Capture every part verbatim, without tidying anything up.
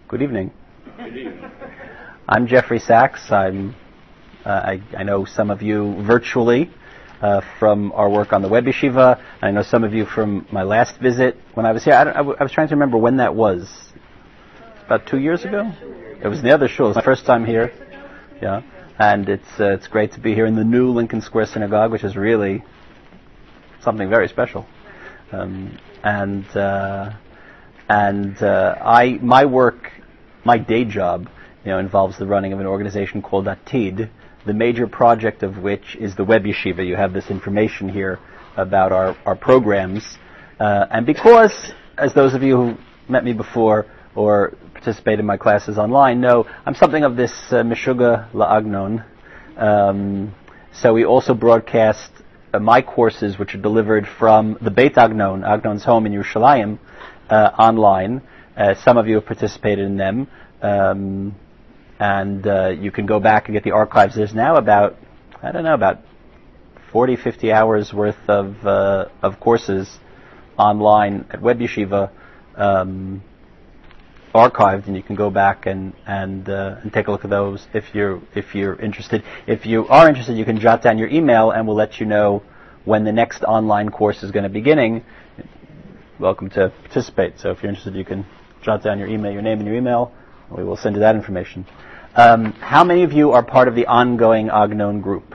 Good evening. Good evening. I'm Jeffrey Sachs. I'm, uh, I, I know some of you virtually uh, from our work on the Web Yeshiva. I know some of you from my last visit when I was here. I, don't, I, w- I was trying to remember when that was. About two years ago? It was the other shul. It was my first time here. Yeah. And it's uh, it's great to be here in the new Lincoln Square Synagogue, which is really something very special. Um, and uh, and uh, I my work, my day job, you know, involves the running of an organization called Atid, the major project of which is the Web Yeshiva. You have this information here about our, our programs. Uh, and because, as those of you who met me before or participate in my classes online know, I'm something of this uh, Meshuga La'agnon. Um, so we also broadcast uh, my courses, which are delivered from the Beit Agnon, Agnon's home in Yerushalayim, uh, online. Uh, some of you have participated in them. Um, and uh, you can go back and get the archives. There's now about, I don't know, about forty, fifty hours worth of uh, of courses online at Web Yeshiva, um, archived, and you can go back and and uh, and take a look at those if you're if you're interested. If you are interested, you can jot down your email, and we'll let you know when the next online course is going to be beginning. Welcome to participate. So if you're interested, you can jot down your email, your name, and your email. We will send you that information. Um, how many of you are part of the ongoing Agnon group?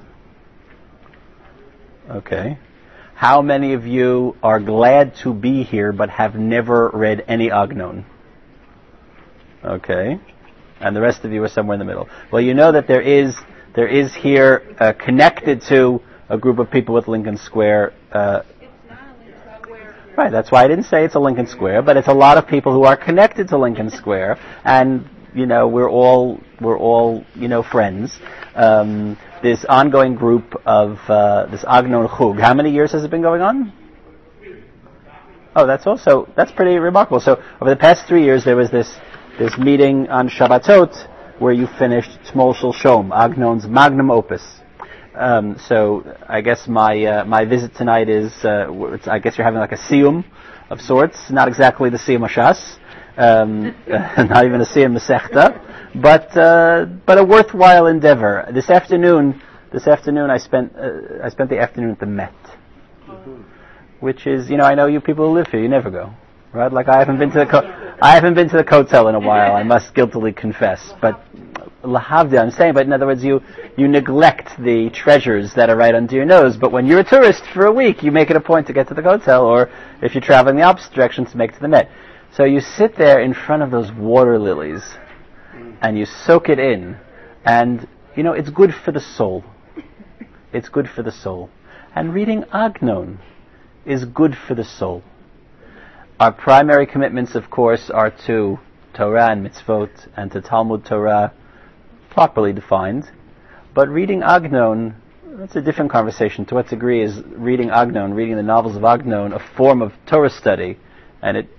Okay. How many of you are glad to be here but have never read any Agnon? Okay. And the rest of you are somewhere in the middle. Well, you know that there is there is here uh, connected to a group of people with Lincoln Square. Uh, Right, that's why I didn't say it's a Lincoln Square, but it's a lot of people who are connected to Lincoln Square, and you know we're all we're all you know friends. Um, this ongoing group of uh, this Agnon Chug. How many years has it been going on? Oh, that's also that's pretty remarkable. So over the past three years, there was this this meeting on Shabbatot where you finished Tmol Shel Shom, Agnon's magnum opus. Um, so I guess my uh, my visit tonight is uh, it's, I guess you're having like a siyum of sorts, not exactly the siyum Hashas, um, not even a siyum Masechta, but uh, but a worthwhile endeavor. This afternoon, this afternoon I spent uh, I spent the afternoon at the Met, which is you know I know you people who live here, you never go, right? Like I haven't been to the co- I haven't been to the Kotel in a while. I must guiltily confess, but. Lahavdil, I'm saying, but in other words, you, you neglect the treasures that are right under your nose, but when you're a tourist for a week, you make it a point to get to the hotel, or if you're traveling the opposite direction, to make it to the Met. So you sit there in front of those water lilies, and you soak it in, and, you know, it's good for the soul. It's good for the soul. And reading Agnon is good for the soul. Our primary commitments, of course, are to Torah and mitzvot, and to Talmud Torah, properly defined, but reading Agnon, that's a different conversation. To what degree is reading Agnon, reading the novels of Agnon, a form of Torah study? And it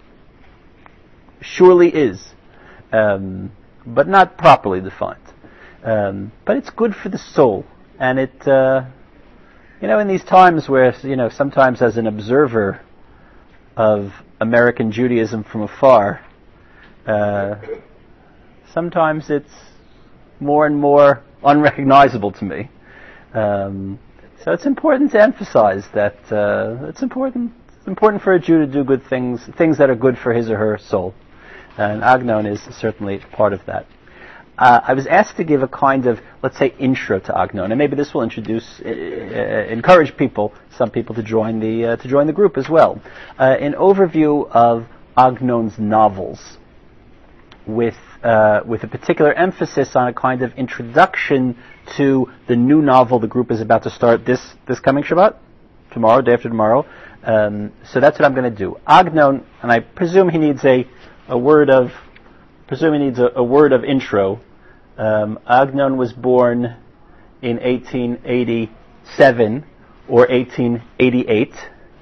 surely is, um, but not properly defined. Um, but it's good for the soul, and it, uh, you know, in these times where, you know, sometimes as an observer of American Judaism from afar, uh, sometimes it's more and more unrecognizable to me. Um, so it's important to emphasize that uh, it's important it's important for a Jew to do good things, things that are good for his or her soul. And Agnon is certainly part of that. Uh, I was asked to give a kind of, let's say, intro to Agnon, and maybe this will introduce, uh, encourage people, some people to join the uh, to join the group as well. Uh, an overview of Agnon's novels, with uh, with a particular emphasis on a kind of introduction to the new novel the group is about to start this this coming Shabbat, tomorrow, day after tomorrow. Um, so that's what I'm going to do. Agnon, and I presume he needs a a word of presume he needs a, a word of intro. Um, Agnon was born in eighteen eighty-seven or eighteen eighty-eight.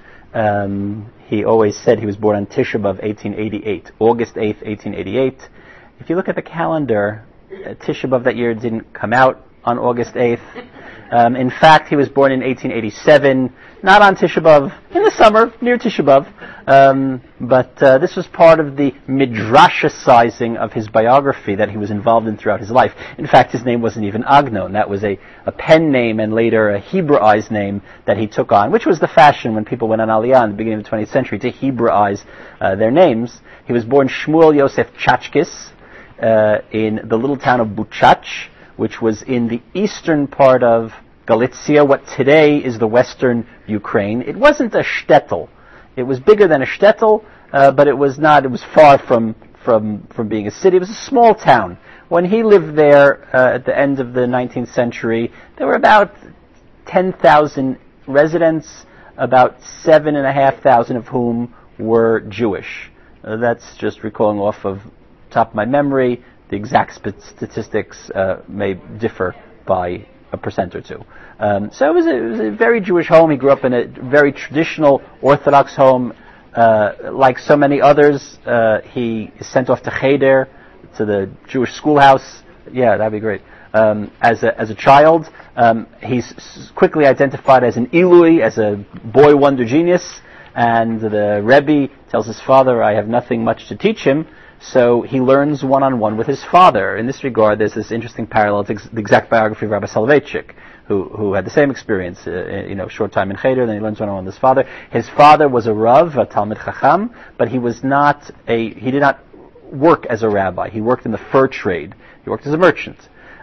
Um, he always said he was born on Tisha B'Av eighteen eighty-eight, August eighth, eighteen eighty-eight. If you look at the calendar, uh, Tisha B'Av that year didn't come out on August eighth. Um, in fact, he was born in eighteen eighty-seven, not on Tisha B'Av, in the summer, near Tisha B'Av. Um, but uh, this was part of the midrashicizing of his biography that he was involved in throughout his life. In fact, his name wasn't even Agnon. That was a, a pen name and later a Hebraized name that he took on, which was the fashion when people went on Aliyah in the beginning of the twentieth century, to Hebraize uh, their names. He was born Shmuel Yosef Chachkis uh, in the little town of Buchach, which was in the eastern part of Galicia, what today is the western Ukraine. It wasn't a shtetl. It was bigger than a shtetl, uh, but it was not, it was far from, from, from being a city. It was a small town. When he lived there uh, at the end of the nineteenth century, there were about ten thousand residents, about seven thousand five hundred of whom were Jewish. Uh, that's just recalling off of top of my memory. The exact sp- statistics uh, may differ by a percent or two. Um, so it was, a, it was a very Jewish home. He grew up in a very traditional Orthodox home. Uh, like so many others, uh, he is sent off to Cheder, to the Jewish schoolhouse. Yeah, that'd be great. Um, as a as a child, um, he's quickly identified as an Ilui, as a boy wonder genius. And the Rebbe tells his father, "I have nothing much to teach him." So he learns one-on-one with his father. In this regard, there's this interesting parallel to ex- the exact biography of Rabbi Soloveitchik, who who had the same experience, uh, you know, short time in Cheder, then he learns one-on-one with his father. His father was a Rav, a Talmid Chacham, but he was not a, he did not work as a rabbi. He worked in the fur trade. He worked as a merchant.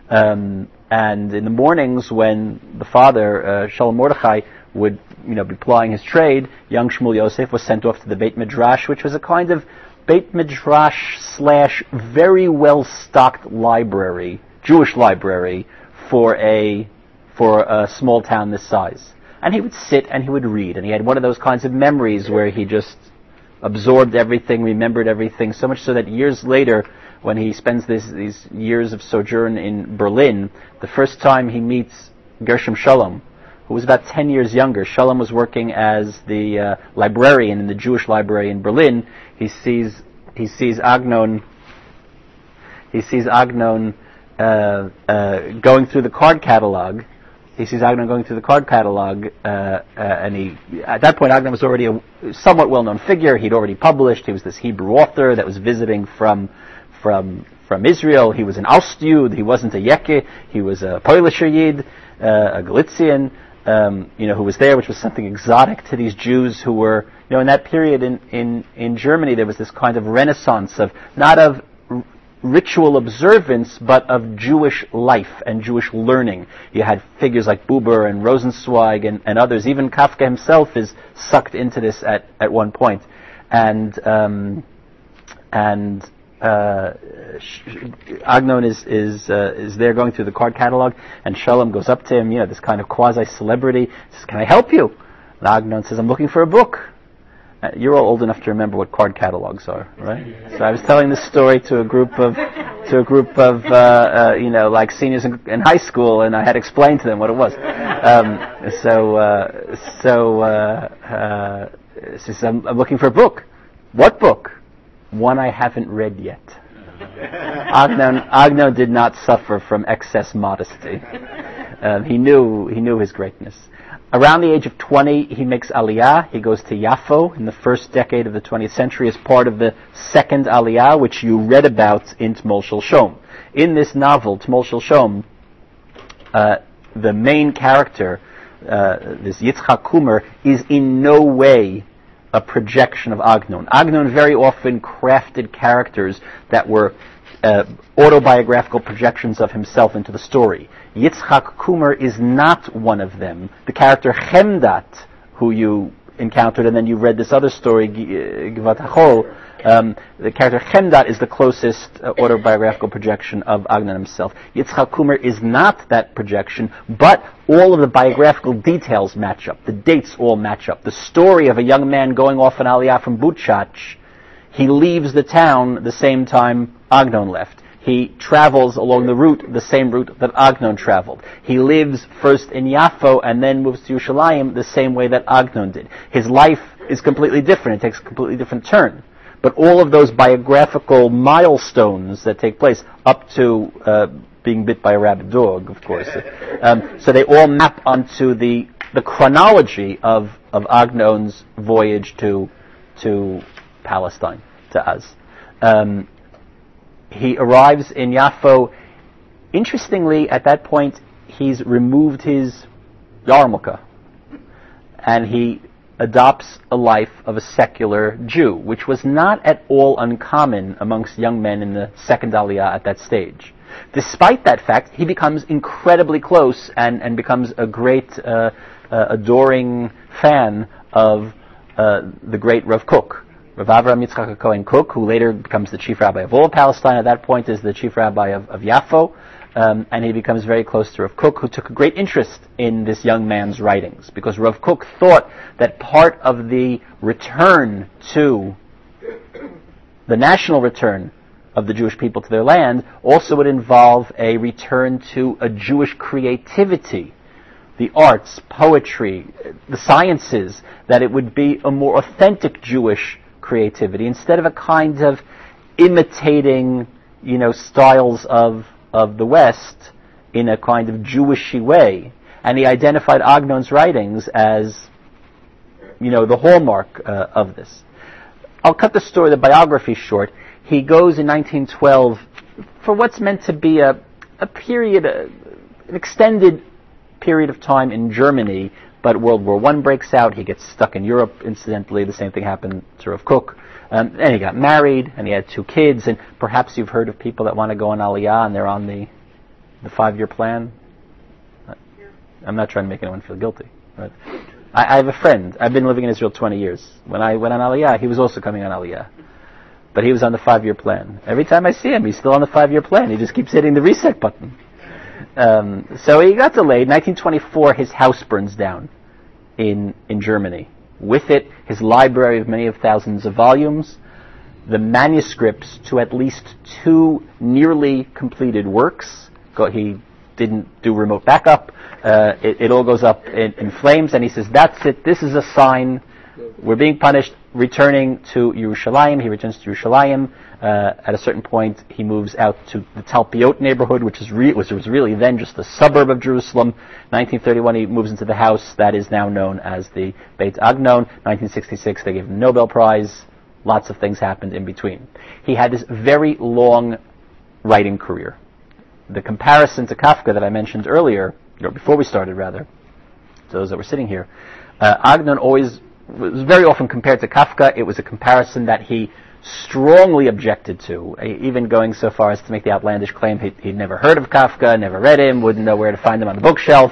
Um, and in the mornings when the father, uh, Shalom Mordechai, would, you know, be plying his trade, young Shmuel Yosef was sent off to the Beit Midrash, which was a kind of Beit Midrash slash very well stocked library, Jewish library, for a for a small town this size. And he would sit and he would read, and he had one of those kinds of memories where he just absorbed everything, remembered everything, so much so that years later, when he spends this, these years of sojourn in Berlin, the first time he meets Gershom Shalom, who was about ten years younger. Shalom was working as the uh, librarian in the Jewish library in Berlin. He sees he sees Agnon. He sees Agnon uh, uh, going through the card catalog. He sees Agnon going through the card catalog, uh, uh, and he at that point Agnon was already a somewhat well-known figure. He'd already published. He was this Hebrew author that was visiting from from from Israel. He was an Austjud. He wasn't a Yeke. He was a Polisher Yid, uh, a Galician. Um, you know, who was there, which was something exotic to these Jews who were, you know, in that period in, in, in Germany, there was this kind of renaissance of, not of r- ritual observance, but of Jewish life and Jewish learning. You had figures like Buber and Rosenzweig and, and others. Even Kafka himself is sucked into this at, at one point. And, um, and, Uh, Agnon is is uh, is there going through the card catalog, and Shalom goes up to him, you know, this kind of quasi-celebrity, says, "Can I help you?" And Agnon says, "I'm looking for a book." Uh, you're all old enough to remember what card catalogs are, right? So I was telling this story to a group of to a group of uh, uh, you know, like seniors in, in high school, and I had explained to them what it was. Um, so uh, so uh, uh, says, I'm, I'm looking for a book. What book? One I haven't read yet. Agnon, Agnon did not suffer from excess modesty. Um, he knew he knew his greatness. Around the age of twenty, he makes Aliyah. He goes to Yafo in the first decade of the twentieth century as part of the second Aliyah, which you read about in Tmol Shel Shom. In this novel, Tmol Shel Shom, uh, the main character, uh, this Yitzchak Kumer, is in no way a projection of Agnon. Agnon very often crafted characters that were uh, autobiographical projections of himself into the story. Yitzchak Kumer is not one of them. The character Chemdat, who you encountered, and then you read this other story, Givat HaChol, um, the character Chemdat is the closest uh, autobiographical projection of Agnon himself. Yitzchak Kumer is not that projection, but all of the biographical details match up. The dates all match up. The story of a young man going off an Aliyah from Buchach, he leaves the town the same time Agnon left. He travels along the route, the same route that Agnon traveled. He lives first in Yafo and then moves to Yerushalayim the same way that Agnon did. His life is completely different. It takes a completely different turn. But all of those biographical milestones that take place up to uh, being bit by a rabid dog, of course. Um, so they all map onto the the chronology of of Agnon's voyage to to Palestine, to Uz. Um, he arrives in Yaffo. Interestingly, at that point, he's removed his yarmulke, and he adopts a life of a secular Jew, which was not at all uncommon amongst young men in the second Aliyah at that stage. Despite that fact, he becomes incredibly close and, and becomes a great, uh, uh, adoring fan of uh, the great Rav Kook, Rav Avram Yitzchak Cohen Kook, who later becomes the chief rabbi of all of Palestine. At that point, is the chief rabbi of, of Yaffo. Um, and he becomes very close to Rav Kook, who took a great interest in this young man's writings, because Rav Kook thought that part of the return to, the national return of the Jewish people to their land, also would involve a return to a Jewish creativity, the arts, poetry, the sciences, that it would be a more authentic Jewish creativity, instead of a kind of imitating, you know, styles of of the West in a kind of Jewishy way. And he identified Agnon's writings as, you know, the hallmark uh, of this. I'll cut the story, the biography short. He goes in nineteen twelve for what's meant to be a, a period, a, an extended period of time in Germany, but World War One breaks out. He gets stuck in Europe, incidentally. The same thing happened to Rav Kook. Um, and he got married, and he had two kids, and perhaps you've heard of people that want to go on Aliyah, and they're on the the five-year plan. I'm not trying to make anyone feel guilty. But I, I have a friend. I've been living in Israel twenty years. When I went on Aliyah, he was also coming on Aliyah. But he was on the five-year plan. Every time I see him, he's still on the five-year plan. He just keeps hitting the reset button. Um, so he got delayed. nineteen twenty-four, his house burns down in in Germany. With it, his library of many of thousands of volumes, the manuscripts to at least two nearly completed works. He didn't do remote backup. Uh, it, it all goes up in, in flames, and he says, that's it, this is a sign. We're being punished. Returning to Yerushalayim, he returns to Yerushalayim. Uh, at a certain point, he moves out to the Talpiot neighborhood, which is re- which was really then just a suburb of Jerusalem. nineteen thirty-one, he moves into the house that is now known as the Beit Agnon. nineteen sixty-six, they gave him the Nobel Prize. Lots of things happened in between. He had this very long writing career. The comparison to Kafka that I mentioned earlier, or before we started rather, to those that were sitting here, uh, Agnon always was very often compared to Kafka. It was a comparison that he strongly objected to, even going so far as to make the outlandish claim he'd, he'd never heard of Kafka, never read him, wouldn't know where to find him on the bookshelf.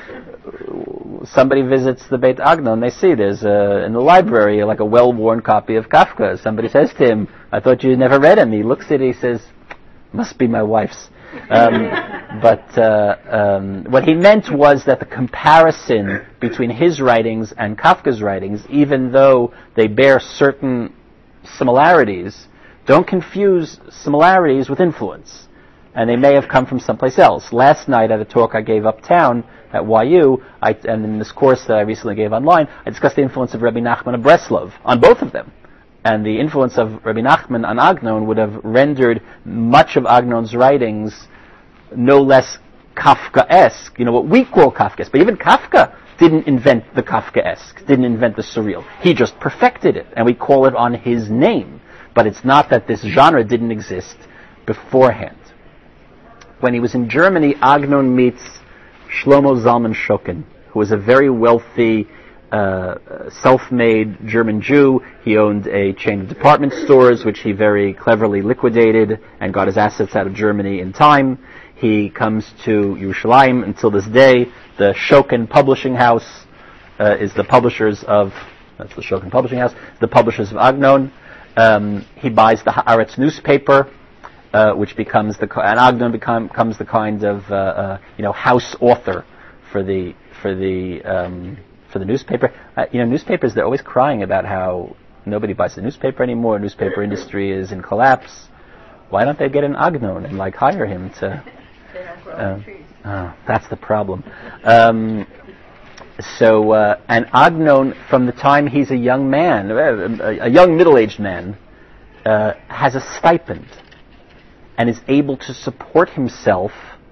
Somebody visits the Beit Agnon, they see there's a, in the library like a well-worn copy of Kafka. Somebody says to him, I thought you'd never read him. He looks at it, he says, must be my wife's. Um, but uh, um, what he meant was that the comparison between his writings and Kafka's writings, even though they bear certain similarities, don't confuse similarities with influence. And they may have come from someplace else. Last night at a talk I gave uptown at Y U, I, and in this course that I recently gave online, I discussed the influence of Rabbi Nachman of Breslov on both of them. And the influence of Rabbi Nachman on Agnon would have rendered much of Agnon's writings no less Kafkaesque, you know, what we call Kafkaesque. But even Kafka didn't invent the Kafkaesque, didn't invent the surreal. He just perfected it, and we call it on his name. But it's not that this genre didn't exist beforehand. When he was in Germany, Agnon meets Shlomo Zalman Shokin, who was a very wealthy, uh, self-made German Jew. He owned a chain of department stores, which he very cleverly liquidated and got his assets out of Germany in time. He comes to Yerushalayim. Until this day, the Shokin Publishing House uh, is the publishers of, that's the Shokin Publishing House, the publishers of Agnon. Um, he buys the Haaretz newspaper, uh, which becomes the, and Agnon become, becomes the kind of, uh, uh, you know, house author for the, for the, um, for the newspaper. Uh, you know, newspapers, they're always crying about how nobody buys the newspaper anymore, newspaper industry is in collapse. Why don't they get an Agnon and, like, hire him to... They don't grow Uh, trees. oh, that's the problem. Um, so, uh, and Agnon, from the time he's a young man, a, a young middle-aged man, uh, has a stipend and is able to support himself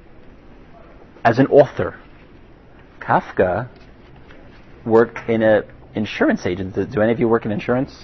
as an author. Kafka worked in a insurance agent. Do, do any of you work in insurance?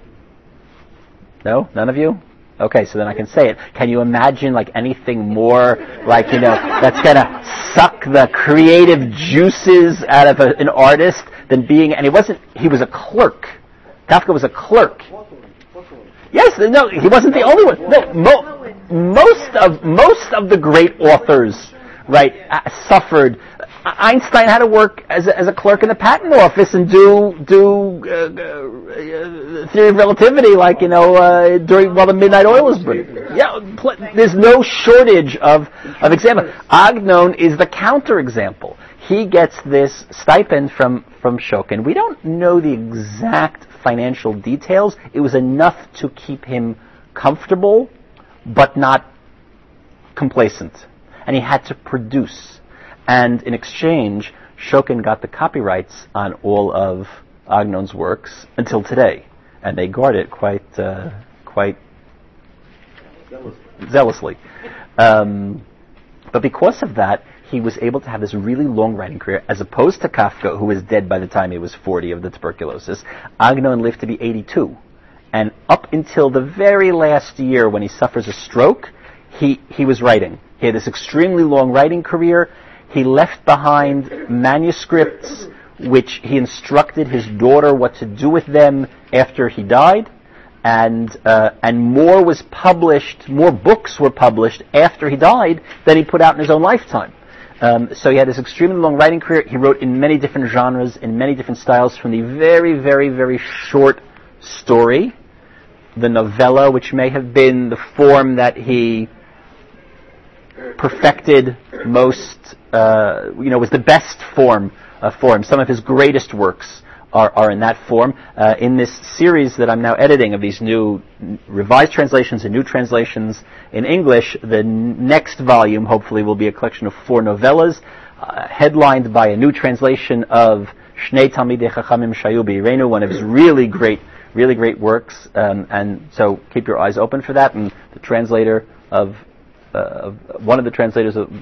No? None of you? Okay, so then I can say it. Can you imagine like anything more like, you know, that's gonna suck the creative juices out of a, an artist than being, and he wasn't, he was a clerk. Kafka was a clerk. Yes, no, he wasn't the only one. No, mo- most of, most of the great authors, right, uh, suffered. Einstein had to work as a, as a clerk in the patent office and do do uh, uh, theory of relativity, like you know, uh, during while the midnight oil was burning. Yeah, pl- there's no shortage of of examples. Agnon is the counterexample. He gets this stipend from from Shokin. We don't know the exact financial details. It was enough to keep him comfortable, but not complacent, and he had to produce. And in exchange, Shokin got the copyrights on all of Agnon's works until today, and they guard it quite, uh, quite zealously. Um, but because of that, he was able to have this really long writing career, as opposed to Kafka, who was dead by the time he was forty of the tuberculosis. Agnon lived to be eighty-two, and up until the very last year when he suffers a stroke, he he was writing. He had this extremely long writing career. He left behind manuscripts which he instructed his daughter what to do with them after he died, and uh, and more was published, more books were published after he died than he put out in his own lifetime. Um, so he had this extremely long writing career. He wrote in many different genres, in many different styles, from the very, very, very short story, the novella, which may have been the form that he perfected most, uh, you know, was the best form uh, for him. Some of his greatest works are, are in that form. Uh, in this series that I'm now editing of these new revised translations and new translations in English, the n- next volume hopefully will be a collection of four novellas, uh, headlined by a new translation of Shnei Talmidei Chachamim Shayu B'Yireinu, one of his really great, really great works. Um, and so keep your eyes open for that. And the translator of Uh, one of the translators of,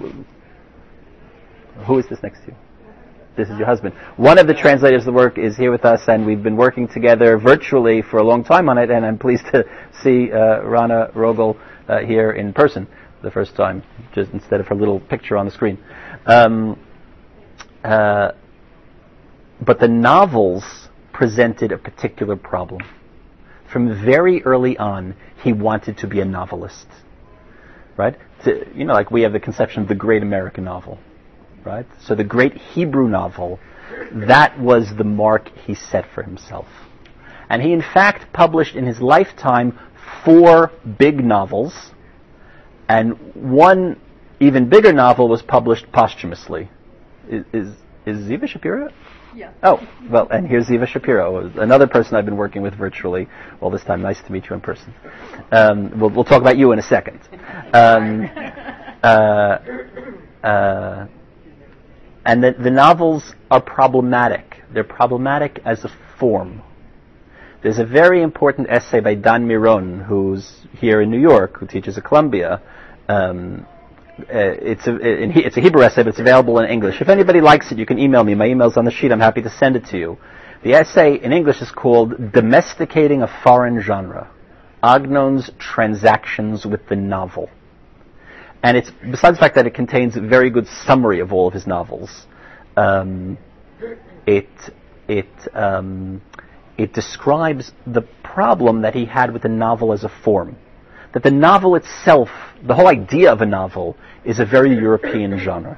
who is this next to you? This is your husband. One of the translators of the work is here with us, and we've been working together virtually for a long time on it, and I'm pleased to see uh, Rana Rogel uh, here in person the first time, just instead of her little picture on the screen. Um, uh, but the novels presented a particular problem. From very early on, he wanted to be a novelist. Right? To, you know, like we have the conception of the great American novel, right? So the great Hebrew novel, that was the mark he set for himself. And he in fact published in his lifetime four big novels, and one even bigger novel was published posthumously. Is, is, is Ziva Shapiro? Yeah. Oh, well, and here's Ziva Shapiro, another person I've been working with virtually all this time. Nice to meet you in person. Um, we'll, we'll talk about you in a second. Um, uh, uh, and the, the novels are problematic. They're problematic as a form. There's a very important essay by Dan Miron, who's here in New York, who teaches at Columbia. Um, Uh, it's a in he, it's a Hebrew essay, but it's available in English. If anybody likes it, you can email me. My email's on the sheet. I'm happy to send it to you. The essay in English is called "Domesticating a Foreign Genre: Agnon's Transactions with the Novel." And it's, besides the fact that it contains a very good summary of all of his novels, um, it it um, it describes the problem that he had with the novel as a form. That the novel itself, the whole idea of a novel, is a very European genre.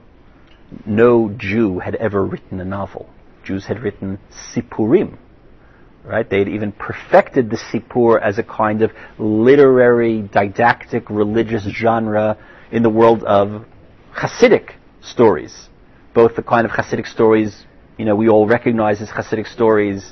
No Jew had ever written a novel. Jews had written sipurim, right? They had even perfected the sipur as a kind of literary, didactic, religious genre in the world of Hasidic stories. Both the kind of Hasidic stories, you know, we all recognize as Hasidic stories.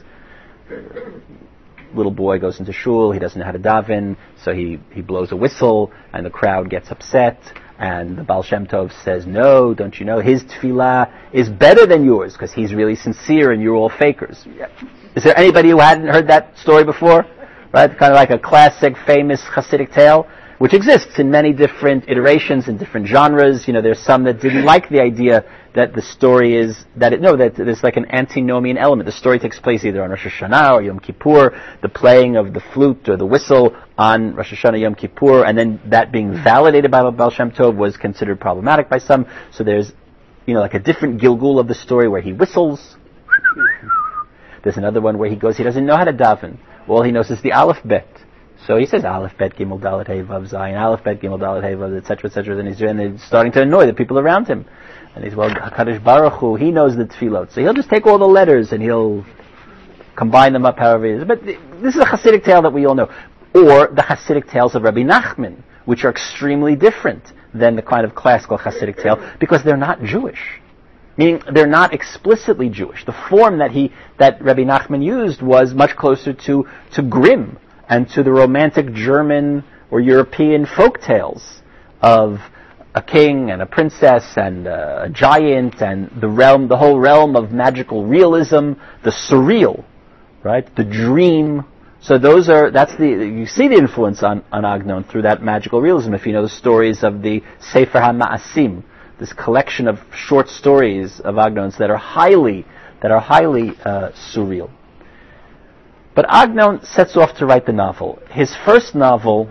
Little boy goes into shul, he doesn't know how to daven, so he, he blows a whistle, and the crowd gets upset, and the Baal Shem Tov says, no, don't you know, his tefillah is better than yours, because he's really sincere and you're all fakers. Is there anybody who hadn't heard that story before? Right? Kind of like a classic, famous Hasidic tale. which exists in many different iterations in different genres. You know, there's some that didn't like the idea that the story is, that it, no, that there's like an antinomian element. The story takes place either on Rosh Hashanah or Yom Kippur, the playing of the flute or the whistle on Rosh Hashanah, Yom Kippur, and then that being validated by Baal Shem Tov was considered problematic by some. So there's, you know, like a different Gilgul of the story where he whistles. There's another one where he goes, he doesn't know how to daven. All he knows is the Aleph Bet. So he says Aleph Bet Gimel Dalet Hey Vav Zayin, Aleph Bet Gimel Dalet Hey Vav, et cetera, et cetera. Then he's and they're starting to annoy the people around him. And he's, well, HaKadosh Baruch Hu, he knows the tefillot. So he'll just take all the letters and he'll combine them up however it is. But this is a Hasidic tale that we all know. Or the Hasidic tales of Rabbi Nachman, which are extremely different than the kind of classical Hasidic tale, because they're not Jewish. Meaning they're not explicitly Jewish. The form that he, that Rabbi Nachman used was much closer to, to Grimm and to the romantic German or European folk tales of a king and a princess and a giant and the realm, the whole realm of magical realism, the surreal, right? The dream. So those are, that's the, you see the influence on, on Agnon through that magical realism. If you know the stories of the Sefer HaMa'asim, this collection of short stories of Agnon's that are highly, that are highly uh, surreal. But Agnon sets off to write the novel. His first novel,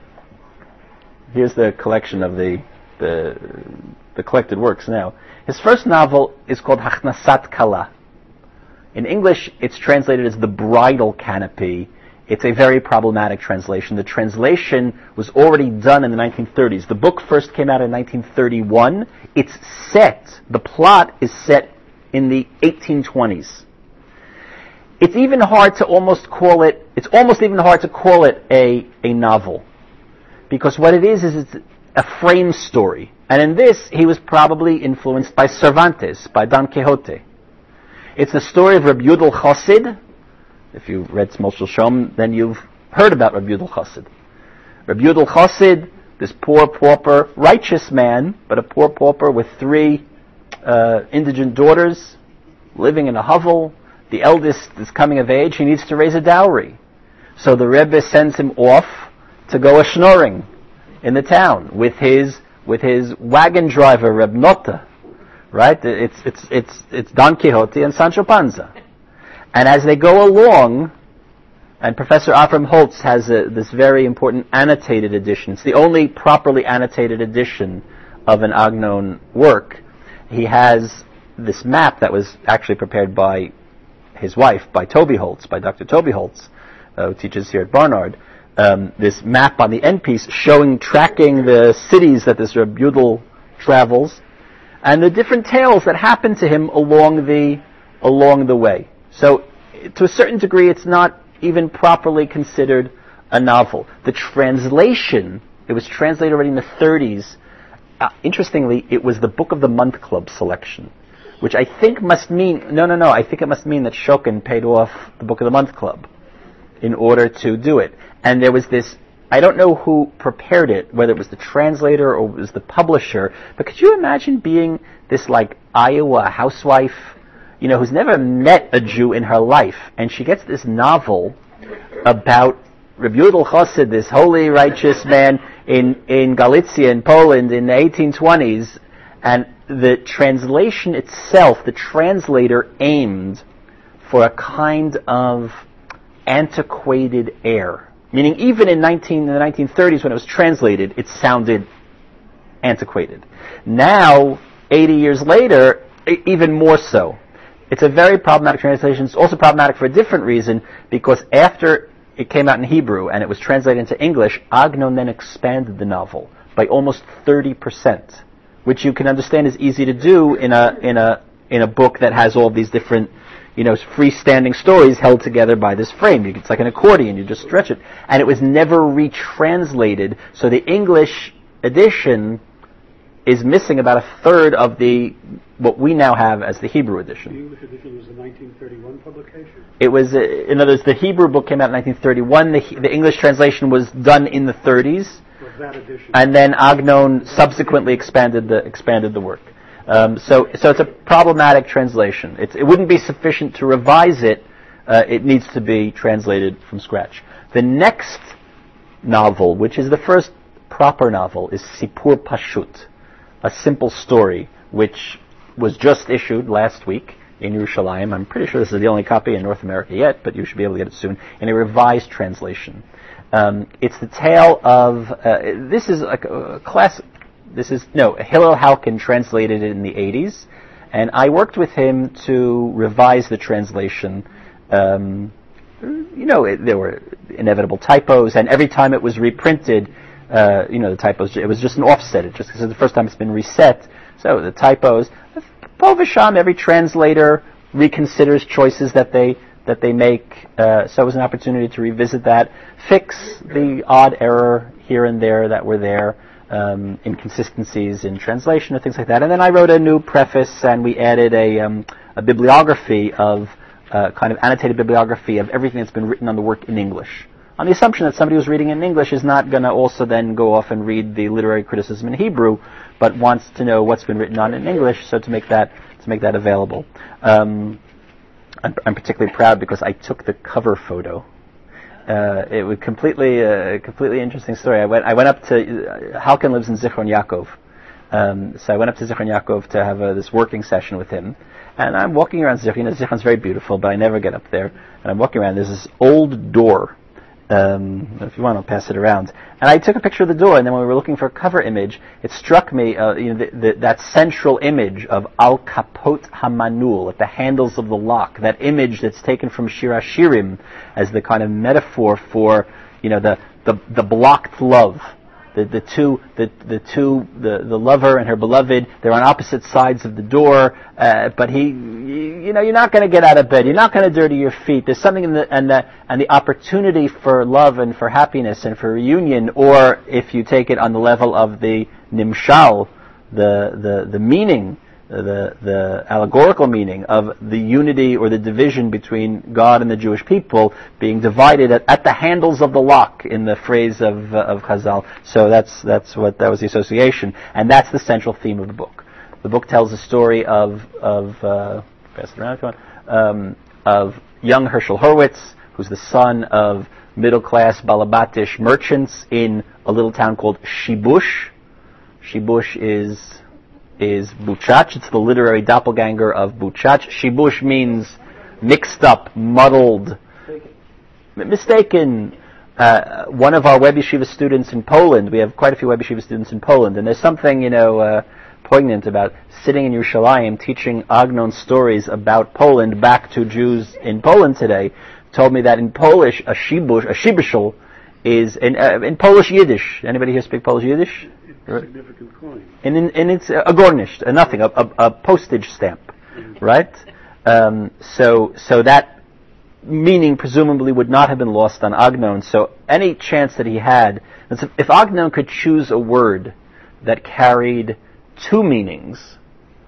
here's the collection of the The, the collected works now. His first novel is called Hachnasat Kala. In English, it's translated as The Bridal Canopy. It's a very problematic translation. The translation was already done in the nineteen thirties. The book first came out in nineteen thirty-one. It's set, the plot is set in the eighteen twenties. It's even hard to almost call it, it's almost even hard to call it a, a novel. Because what it is, is it's a frame story. And in this, he was probably influenced by Cervantes, by Don Quixote. It's the story of Reb Yudel Chassid. If you've read Smol Shel Shom, then you've heard about Reb Yudel Chassid. Reb Yudel Chassid, this poor pauper, righteous man, but a poor pauper with three uh, indigent daughters, living in a hovel. The eldest is coming of age. He needs to raise a dowry. So the Rebbe sends him off to go a schnorring in the town with his with his wagon driver Reb Nota, right? It's it's it's it's Don Quixote and Sancho Panza, and as they go along, and Professor Avram Holtz has a, this very important annotated edition. It's the only properly annotated edition of an Agnon work. He has this map that was actually prepared by his wife, by Toby Holtz, by Doctor Toby Holtz, uh, who teaches here at Barnard. Um, this map on the end piece showing, tracking the cities that this Reb Yudel travels, and the different tales that happen to him along the along the way. So, to a certain degree, it's not even properly considered a novel. The translation, it was translated already in the thirties. Uh, interestingly, it was the Book of the Month Club selection, which I think must mean, no, no, no, I think it must mean that Shokin paid off the Book of the Month Club in order to do it. And there was this, I don't know who prepared it, whether it was the translator or it was the publisher, but could you imagine being this like Iowa housewife, you know, who's never met a Jew in her life, and she gets this novel about Reb Yudel Chassid, this holy, righteous man in, in Galicia, in Poland, in the eighteen twenties, and the translation itself, the translator aimed for a kind of antiquated air. Meaning even in, nineteen, in the nineteen thirties when it was translated, it sounded antiquated. Now, eighty years later, e- even more so. It's a very problematic translation. It's also problematic for a different reason, because after it came out in Hebrew and it was translated into English, Agnon then expanded the novel by almost thirty percent, which you can understand is easy to do in a in a in a book that has all these different, you know, freestanding stories held together by this frame. It's like an accordion, you just stretch it. And it was never retranslated, so the English edition is missing about a third of the, what we now have as the Hebrew edition. The English edition was a nineteen thirty-one publication? It was, uh, in other words, the Hebrew book came out in nineteen thirty-one, the, the English translation was done in the thirties, that edition. And then Agnon subsequently expanded the, expanded the work. Um, so, so it's a problematic translation. It's, it wouldn't be sufficient to revise it. Uh, it needs to be translated from scratch. The next novel, which is the first proper novel is Sipur Pashut, a simple story, which was just issued last week in Yerushalayim. I'm pretty sure this is the only copy in North America yet, but you should be able to get it soon, in a revised translation. Um, it's the tale of, uh, this is a, a class, this is, no, Hillel Halkin translated it in the eighties, and I worked with him to revise the translation. Um, you know, it, there were inevitable typos, and every time it was reprinted, uh, you know, the typos, it was just an offset. It just, because it's the first time it's been reset, so the typos, Po v'sham, every translator reconsiders choices that they that they make, uh, so it was an opportunity to revisit that, fix the odd error here and there that were there, um, inconsistencies in translation and things like that. And then I wrote a new preface, and we added a, um, a bibliography of, uh, kind of annotated bibliography of everything that's been written on the work in English, on the assumption that somebody who's reading in English is not going to also then go off and read the literary criticism in Hebrew, but wants to know what's been written on in English, so to make that to make that available. Um, I'm, I'm particularly proud because I took the cover photo. Uh, it was completely a uh, completely interesting story. I went I went up to uh, Halkin lives in Zichron Yaakov, um, so I went up to Zichron Yaakov to have a, this working session with him. And I'm walking around Zichron. You know, Zichron's very beautiful, but I never get up there. And I'm walking around. There's this old door. Um, if you want, I'll pass it around. And I took a picture of the door, and then when we were looking for a cover image, it struck me, uh, you know, the, the, that central image of Al Kapot Hamanul, at the handles of the lock, that image that's taken from Shir HaShirim as the kind of metaphor for, you know, the, the, the blocked love. The, the two, the, the two, the, the lover and her beloved, they're on opposite sides of the door, uh, but he, you, you know, you're not going to get out of bed, you're not going to dirty your feet. There's something in the, and the, and the opportunity for love and for happiness and for reunion, or if you take it on the level of the nimshal, the, the, the meaning, the, the allegorical meaning of the unity or the division between God and the Jewish people being divided at, at the handles of the lock, in the phrase of uh, of Chazal. So that's that's what that was the association, and that's the central theme of the book. The book tells the story of of uh, pass it around if you want, um, of young Herschel Horowitz, who's the son of middle class Balabatish merchants in a little town called Shibush. Shibush is is Buchach. It's the literary doppelganger of Buchach. Shibush means mixed up, muddled, mistaken. mistaken. Uh, one of our Web Yeshiva students in Poland, we have quite a few Web Yeshiva students in Poland, and there's something, you know, uh, poignant about sitting in Yerushalayim teaching Agnon stories about Poland back to Jews in Poland today. Told me that in Polish, a shibush, a shibushel, is in, uh, in Polish Yiddish. Anybody here speak Polish Yiddish? A significant coin. And, in, and it's a gornished, a nothing, a, a, a postage stamp, mm-hmm. right? Um, so, so that meaning presumably would not have been lost on Agnon. So any chance that he had, if Agnon could choose a word that carried two meanings,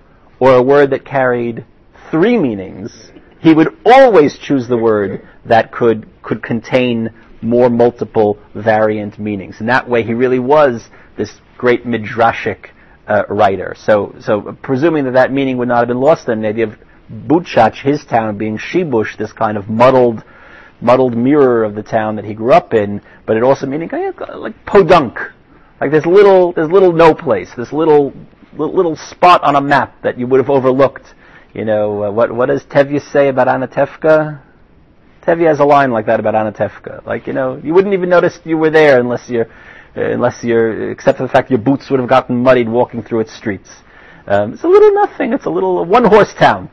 or a word that carried three meanings, he would always choose the word that could could contain more multiple variant meanings. And that way he really was this great midrashic uh, writer. So, so presuming that that meaning would not have been lost on the idea of Buchach, his town, being Shibush, this kind of muddled, muddled mirror of the town that he grew up in, but it also meaning like podunk, like this little, this little no place, this little, little, little spot on a map that you would have overlooked. You know, uh, what what does Tevye say about Anatevka? Tevye has a line like that about Anatevka. Like, you know, you wouldn't even notice you were there unless you're, uh, unless you're, except for the fact your boots would have gotten muddied walking through its streets. Um, it's a little nothing. It's a little one-horse town.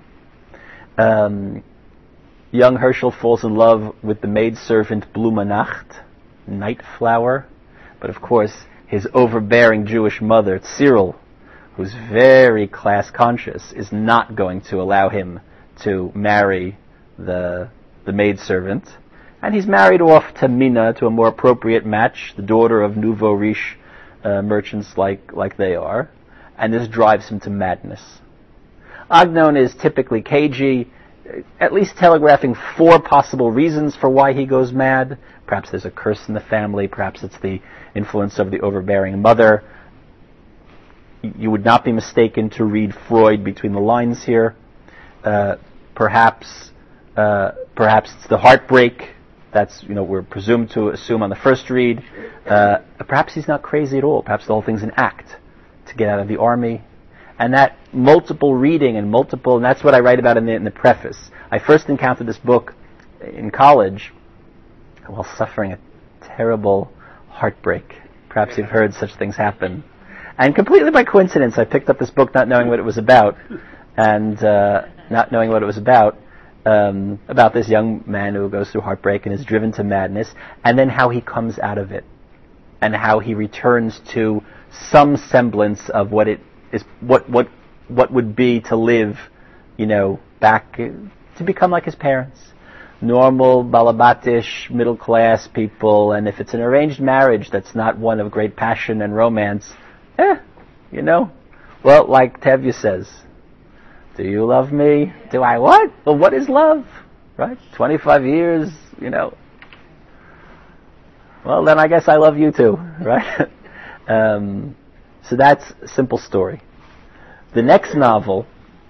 Um, young Herschel falls in love with the maidservant Blume Nacht, night flower, but of course his overbearing Jewish mother, Cyril, who's very class conscious, is not going to allow him to marry the the maidservant, and he's married off to Mina, to a more appropriate match, the daughter of nouveau riche uh, merchants like like they are, and this drives him to madness. Agnon is typically cagey, at least telegraphing four possible reasons for why he goes mad. Perhaps there's a curse in the family, perhaps it's the influence of the overbearing mother. You would not be mistaken to read Freud between the lines here. Uh, perhaps, uh, perhaps it's the heartbreak that's, you know, we're presumed to assume on the first read. Uh, perhaps he's not crazy at all. Perhaps the whole thing's an act to get out of the army. And that multiple reading and multiple, and that's what I write about in the, in the preface. I first encountered this book in college while suffering a terrible heartbreak. Perhaps you've heard such things happen. And completely by coincidence, I picked up this book not knowing what it was about, and uh, not knowing what it was about, um, about this young man who goes through heartbreak and is driven to madness, and then how he comes out of it, and how he returns to some semblance of what it is, what what what would be to live, you know, back to become like his parents, normal balabatish middle class people. And if it's an arranged marriage that's not one of great passion and romance, eh, you know, well, like Tevye says, do you love me? Do I what? Well, what is love? Right? twenty-five years, you know. Well, then I guess I love you too, right? um, so that's a simple story. The next novel,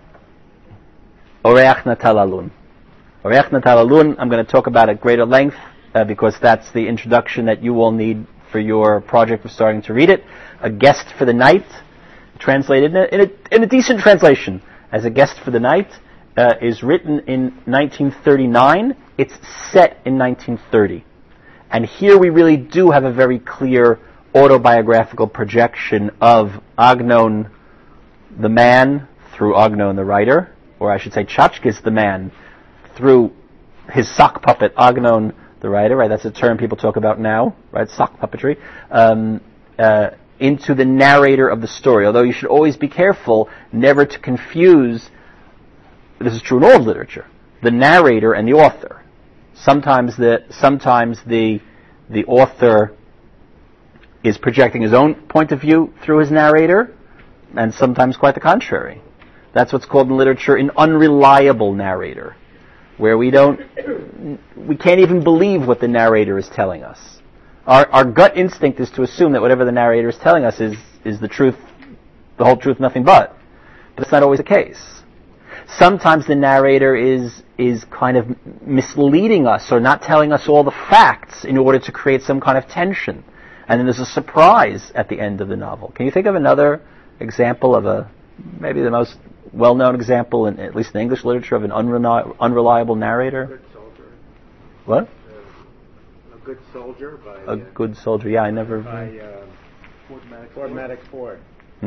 Oreach Natal Alun. Oreach Natal Alun, I'm going to talk about at greater length uh, because that's the introduction that you all need for your project of starting to read it. A Guest for the Night, translated in a, in a, in a decent translation as A Guest for the Night, uh, is written in nineteen thirty-nine. It's set in nineteen thirty. And here we really do have a very clear autobiographical projection of Agnon the man through Agnon the writer, or I should say Chachkis the man through his sock puppet Agnon the writer, right? That's a term people talk about now, right? Sock puppetry. Um, uh, into the narrator of the story, although you should always be careful never to confuse, this is true in all literature, the narrator and the author. Sometimes the sometimes the the author is projecting his own point of view through his narrator, and sometimes quite the contrary. That's what's called in literature an unreliable narrator, where we don't, we can't even believe what the narrator is telling us. Our our gut instinct is to assume that whatever the narrator is telling us is is the truth, the whole truth, nothing but. But it's not always the case. Sometimes the narrator is is kind of misleading us or not telling us all the facts in order to create some kind of tension. And then there's a surprise at the end of the novel. Can you think of another example of a, maybe the most well-known example, in, at least in English literature, of an unreli- unreliable narrator? A Good Soldier. What? Uh, a Good Soldier by... A uh, Good Soldier, yeah, I never... By uh, Ford Maddox Ford. Maddox Ford.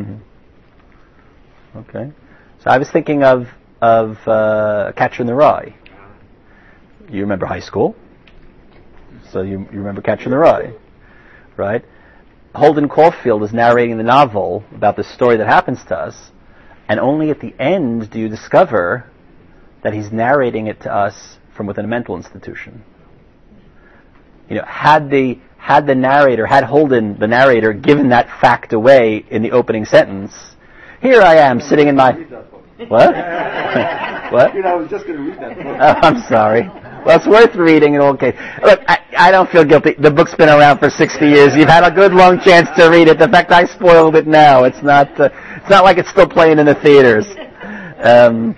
Mm-hmm. Okay. So I was thinking of of uh, Catcher in the Rye. You remember high school? So you, you remember Catcher in the Rye, right? Holden Caulfield is narrating the novel about the story that happens to us, and only at the end do you discover that he's narrating it to us from within a mental institution. You know, had the had the narrator, had Holden, the narrator, given that fact away in the opening sentence, here I am sitting in my... What? What? You know, I was just going to read that book. Oh, I'm sorry. Well, it's worth reading in all cases. Look, I, I don't feel guilty. The book's been around for sixty years. You've had a good long chance to read it. The fact I spoiled it now, it's not. Uh, it's not like it's still playing in the theaters. Um,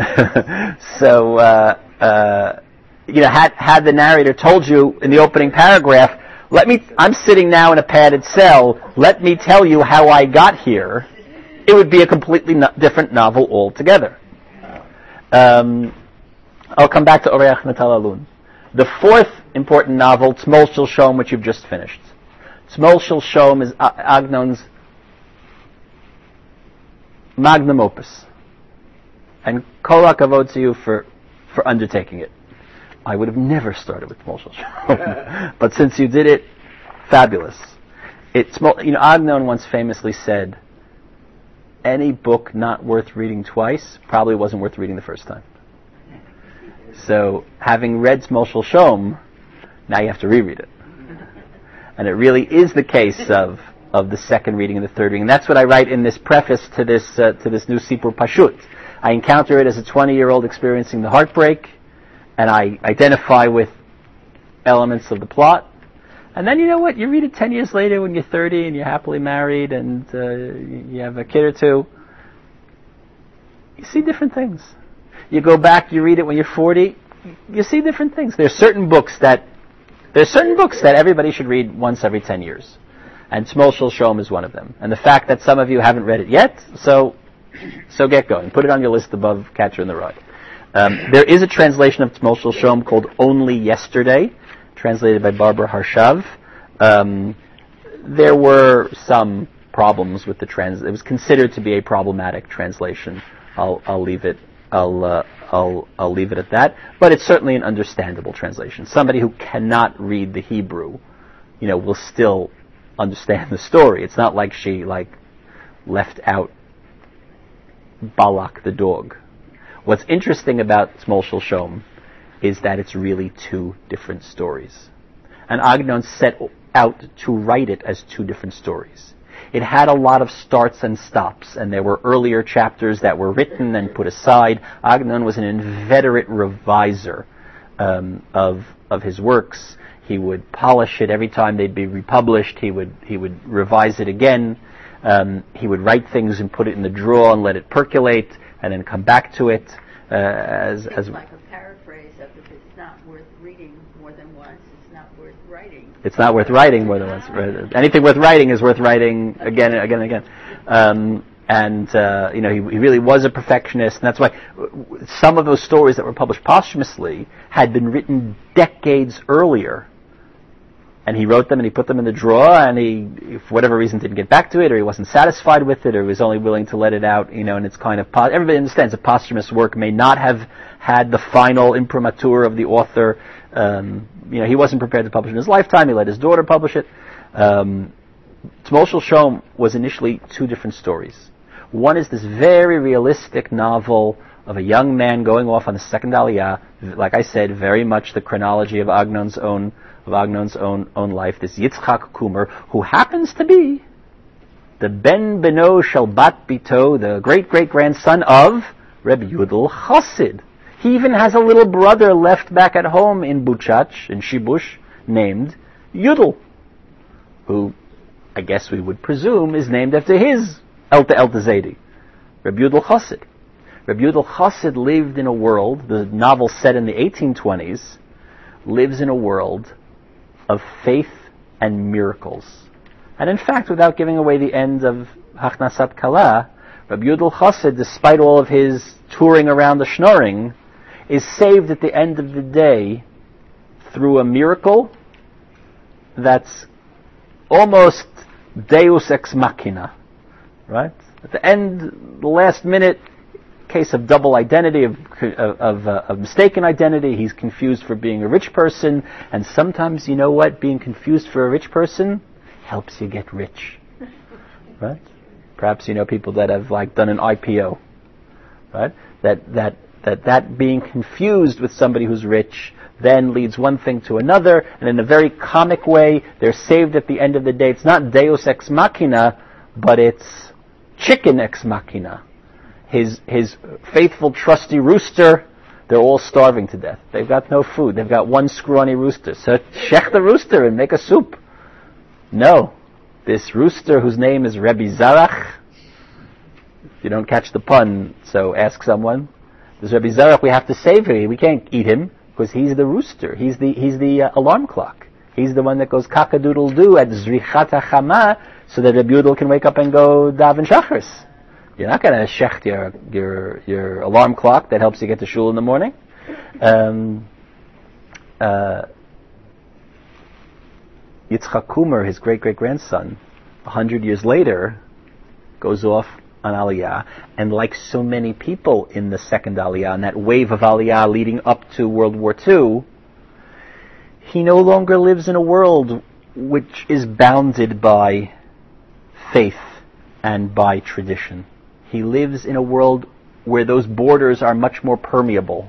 so, uh, uh, you know, had had the narrator told you in the opening paragraph, "Let me. I'm sitting now in a padded cell. Let me tell you how I got here," it would be a completely no- different novel altogether. Um, I'll come back to Oreach Natal Alun. The fourth important novel, Tzmol Shel Shom, which you've just finished. Tzmol Shel Shom is Agnon's magnum opus. And kol hakavod to you for, for undertaking it. I would have never started with Tzmol Shel Shom. But since you did it, fabulous. It, you know, Agnon once famously said, any book not worth reading twice probably wasn't worth reading the first time. So, having read Tzmol Shel Shom, now you have to reread it. And it really is the case of of the second reading and the third reading. And that's what I write in this preface to this uh, to this new Sipur Pashut. I encounter it as a twenty-year-old experiencing the heartbreak, and I identify with elements of the plot. And then, you know what, you read it ten years later when you're thirty and you're happily married and uh, you have a kid or two. You see different things. You go back, you read it when you're forty, you see different things. There are certain books that There's certain books that everybody should read once every ten years. And Shmuel Shel Shom is one of them. And the fact that some of you haven't read it yet, so so get going. Put it on your list above Catcher in the Rye. Um, there is a translation of Shmuel Shel Shom called Only Yesterday, translated by Barbara Harshav. Um, there were some problems with the trans. It was considered to be a problematic translation. I'll I'll leave it. I'll uh, I'll I'll leave it at that. But it's certainly an understandable translation. Somebody who cannot read the Hebrew, you know, will still understand the story. It's not like she like left out Balak the dog. What's interesting about Shmuel Shel Shom is that it's really two different stories. And Agnon set out to write it as two different stories. It had a lot of starts and stops, and there were earlier chapters that were written and put aside. Agnon was an inveterate reviser um, of of his works. He would polish it every time they'd be republished. He would he would revise it again. Um, he would write things and put it in the drawer and let it percolate, and then come back to it uh, as it's as like a paraphrase of if it's not worth reading more than once, it's not worth writing. It's not worth writing more than once. Anything worth writing is worth writing again and again and again. Um, and uh, you know, he, he really was a perfectionist, and that's why some of those stories that were published posthumously had been written decades earlier. And he wrote them and he put them in the drawer, and he, for whatever reason, didn't get back to it, or he wasn't satisfied with it, or he was only willing to let it out, you know, and it's kind of, po- everybody understands that posthumous work may not have had the final imprimatur of the author. Um, you know, he wasn't prepared to publish in his lifetime, he let his daughter publish it. Um, Shmuel Shel Shom was initially two different stories. One is this very realistic novel of a young man going off on the second Aliyah, like I said, very much the chronology of Agnon's own of Agnon's own own life, this Yitzchak Kumer, who happens to be the Ben Beno Shel Bat Bito, the great-great-grandson of Rebbe Yudel Chassid. He even has a little brother left back at home in Buchach, in Shibush, named Yudel, who I guess we would presume is named after his Elta Elta Zedi, Rebbe Yudel Chassid. Rebbe Yudel Chassid lived in a world, the novel set in the eighteen twenties, lives in a world of faith and miracles. And in fact, without giving away the end of Hachnasat Kala, Rebbe Yudel Chassid, despite all of his touring around the Schnoring, is saved at the end of the day through a miracle that's almost Deus ex machina, right? At the end, the last minute, case of double identity, of of, uh, of mistaken identity. He's confused for being a rich person, and sometimes, you know what, being confused for a rich person helps you get rich, right? Perhaps you know people that have like done an I P O, right? That that that that being confused with somebody who's rich then leads one thing to another, and in a very comic way, they're saved at the end of the day. It's not Deus ex machina, but it's chicken ex machina. His his faithful, trusty rooster, they're all starving to death. They've got no food. They've got one scrawny rooster. So shech the rooster and make a soup. No. This rooster, whose name is Rebbe Zarach, if you don't catch the pun, so ask someone. This Rebbe Zarach, we have to save him. We can't eat him, because he's the rooster. He's the he's the uh, alarm clock. He's the one that goes kakadoodle-doo at Zrichat HaChama, so that Rebbe Yudel can wake up and go daven shachris. You're not going to shecht your, your your alarm clock that helps you get to shul in the morning. Um, uh, Yitzchak Kumer, his great-great-grandson, a hundred years later, goes off on Aliyah, and like so many people in the second Aliyah, in that wave of Aliyah leading up to World War Two, he no longer lives in a world which is bounded by faith and by tradition. He lives in a world where those borders are much more permeable.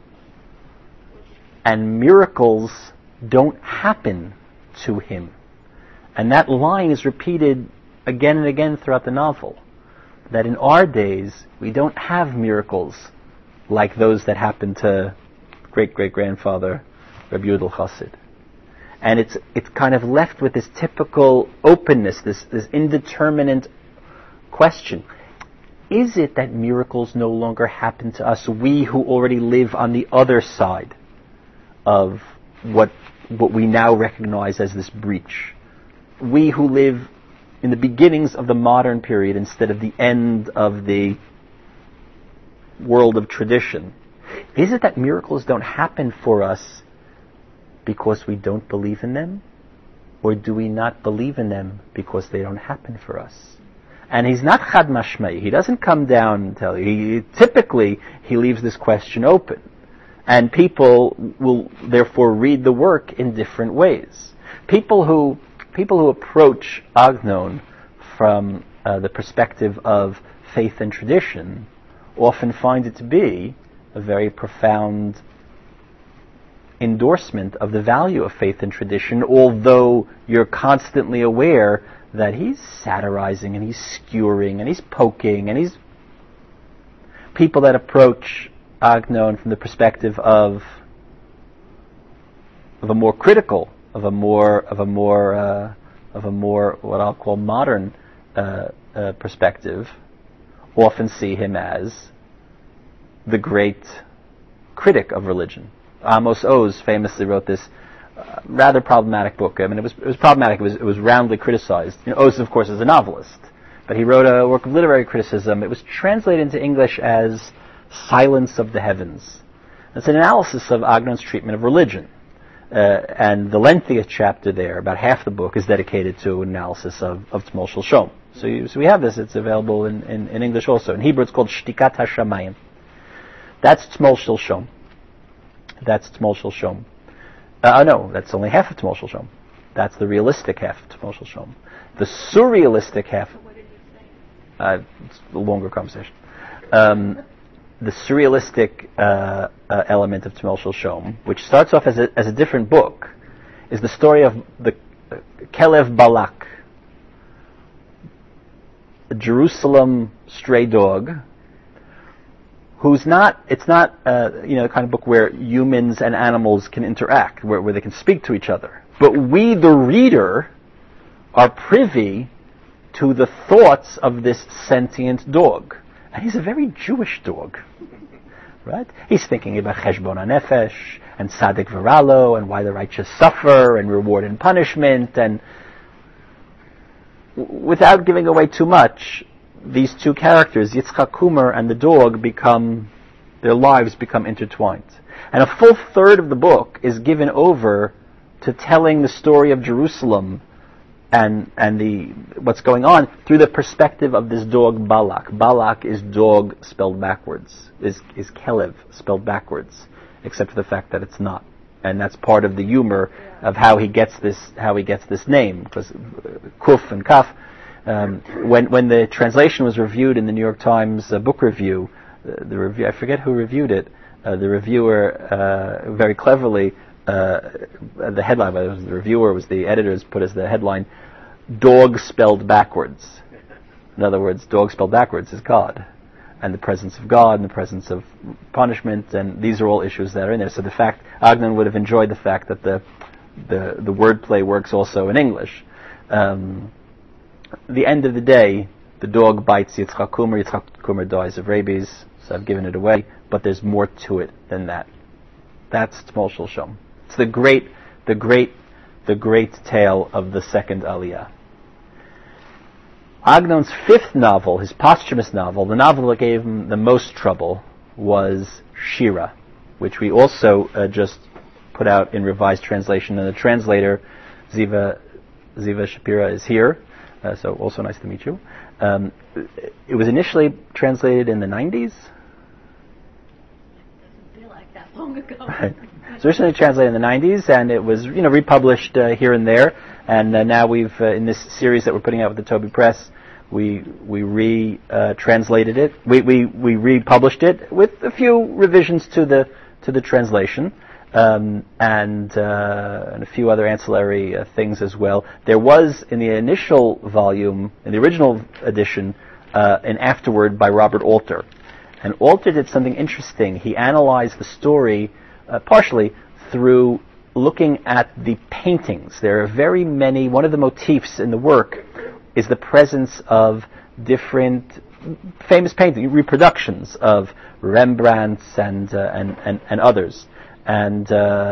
And miracles don't happen to him. And that line is repeated again and again throughout the novel. That in our days, we don't have miracles like those that happened to great-great-grandfather Rebbe Yudel Chassid. And it's it's kind of left with this typical openness, this, this indeterminate question. Is it that miracles no longer happen to us, we who already live on the other side of what what we now recognize as this breach. We who live in the beginnings of the modern period instead of the end of the world of tradition. Is it that miracles don't happen for us because we don't believe in them? Or do we not believe in them because they don't happen for us? And he's not chad mashmei. He doesn't come down and tell you. He, typically, he leaves this question open. And people will therefore read the work in different ways. People who people who approach Agnon from uh, the perspective of faith and tradition often find it to be a very profound endorsement of the value of faith and tradition, although you're constantly aware that he's satirizing and he's skewering and he's poking and he's... People that approach Agnon from the perspective of of a more critical, of a more of a more uh, of a more what I'll call modern uh, uh, perspective, often see him as the great critic of religion. Amos Oz famously wrote this uh, rather problematic book. I mean, it was it was problematic. It was it was roundly criticized. You know, Oz, of course, is a novelist, but he wrote a work of literary criticism. It was translated into English as Silence of the Heavens. It's an analysis of Agnon's treatment of religion. Uh, and the lengthiest chapter there, about half the book, is dedicated to an analysis of, of Tmol Shel Shom. So, you, so we have this. It's available in, in, in English also. In Hebrew, it's called Shtikat HaShamayim. That's Tmol Shel Shom. That's Tmol Shel Shom. Uh, no, that's only half of Tmol Shel Shom. That's the realistic half of Tmol Shel Shom. The surrealistic half... What did you say? Uh, it's a longer conversation. Um, the surrealistic uh, uh, element of Tmol Shel Shom, which starts off as a, as a different book, is the story of the uh, Kelev Balak, a Jerusalem stray dog, who's not, it's not, uh, you know, the kind of book where humans and animals can interact, where, where they can speak to each other. But we, the reader, are privy to the thoughts of this sentient dog. And he's a very Jewish dog, right? He's thinking about Cheshbon HaNefesh, and Tzaddik V'Ralo, and why the righteous suffer, and reward and punishment, and w- without giving away too much, these two characters, Yitzchak Kumar and the dog, become, their lives become intertwined. And a full third of the book is given over to telling the story of Jerusalem and and the what's going on through the perspective of this dog Balak. Balak is dog spelled backwards, is is Kelev spelled backwards, except for the fact that it's not. And that's part of the humor of how he gets this how he gets this name, because Kuf and Kaf. Um, when when the translation was reviewed in the New York Times uh, book review, uh, the review I forget who reviewed it. Uh, the reviewer uh, very cleverly, uh, the headline, whether it was the reviewer or was the editors, put as the headline, "Dog spelled backwards." In other words, dog spelled backwards is God, and the presence of God and the presence of punishment, and these are all issues that are in there. So the fact Agnon would have enjoyed the fact that the the the wordplay works also in English. Um, the end of the day, the dog bites Yitzchak Kumar. Yitzchak Kumar dies of rabies, so I've given it away. But there's more to it than that. That's Tmol Shel Shom. It's the great, the great, the great tale of the second Aliyah. Agnon's fifth novel, his posthumous novel, the novel that gave him the most trouble, was Shira, which we also uh, just put out in revised translation. And the translator, Ziva Ziva Shapira, is here. Uh, so also nice to meet you. Um, it was initially translated in the nineties. Doesn't feel like that long ago. Right. So originally translated in the nineties, and it was, you know, republished uh, here and there. And uh, now we've, uh, in this series that we're putting out with the Toby Press, we we re-translated uh, it. We we we republished it with a few revisions to the to the translation. Um, and, uh, and a few other ancillary uh, things as well. There was, in the initial volume, in the original edition, uh, an afterword by Robert Alter. And Alter did something interesting. He analyzed the story uh, partially through looking at the paintings. There are very many, one of the motifs in the work is the presence of different famous paintings, reproductions of Rembrandts and, uh, and, and, and others. And uh,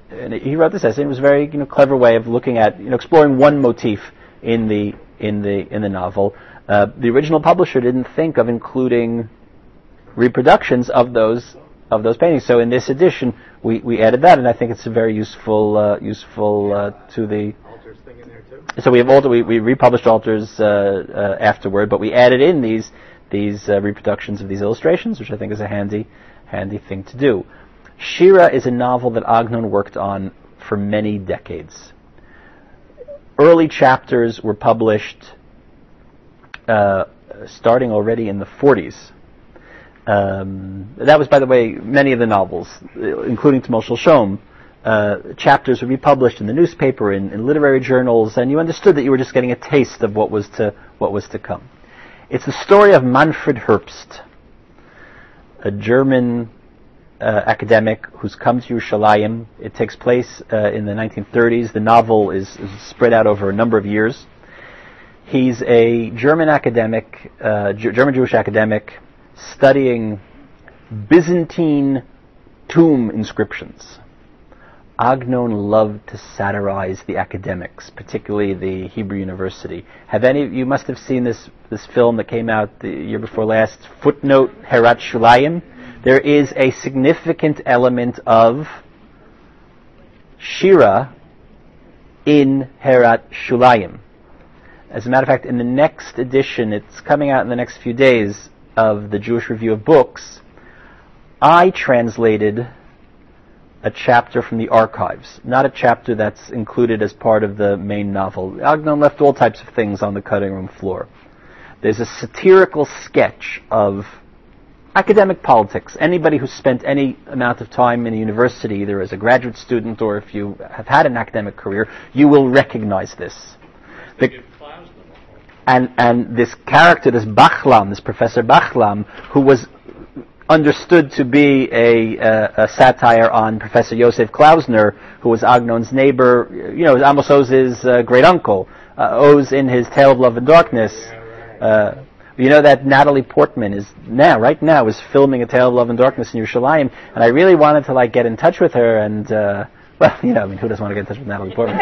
and he wrote this essay. It was a very, you know, clever way of looking at, you know, exploring one motif in the in the in the novel. Uh, the original publisher didn't think of including reproductions of those of those paintings. So in this edition, we, we added that, and I think it's a very useful uh, useful uh, to the. Alter's thing in there too. So we have Alter, we, we republished Alter's uh, uh, afterward, but we added in these these uh, reproductions of these illustrations, which I think is a handy handy thing to do. Shira is a novel that Agnon worked on for many decades. Early chapters were published uh, starting already in the forties. Um, that was, by the way, many of the novels, including Tamil Shel Shom. Uh, chapters would be published in the newspaper, in, in literary journals, and you understood that you were just getting a taste of what was to what was to come. It's the story of Manfred Herbst, a German uh, academic who's come to Yerushalayim. It takes place uh, in the nineteen thirties. The novel is, is spread out over a number of years. He's a German academic, uh, G- German Jewish academic, studying Byzantine tomb inscriptions. Agnon loved to satirize the academics, particularly the Hebrew University. Have any you must have seen this this film that came out the year before last, Footnote Herat Shulayim? There is a significant element of Shira in Herat Shulayim. As a matter of fact, in the next edition, it's coming out in the next few days, of the Jewish Review of Books, I translated a chapter from the archives, not a chapter that's included as part of the main novel. Agnon left all types of things on the cutting room floor. There's a satirical sketch of academic politics. Anybody who's spent any amount of time in a university, either as a graduate student or if you have had an academic career, you will recognize this. The, and and this character, this Bachlam, this Professor Bachlam, who was understood to be a, uh, a satire on Professor Yosef Klausner, who was Agnon's neighbor, you know, Amos Oz's uh, great uncle, uh, Oz in his Tale of Love and Darkness. Uh, you know that Natalie Portman is now, right now, is filming A Tale of Love and Darkness in Yerushalayim, and I really wanted to like get in touch with her, and uh, well, you know, I mean, who doesn't want to get in touch with Natalie Portman?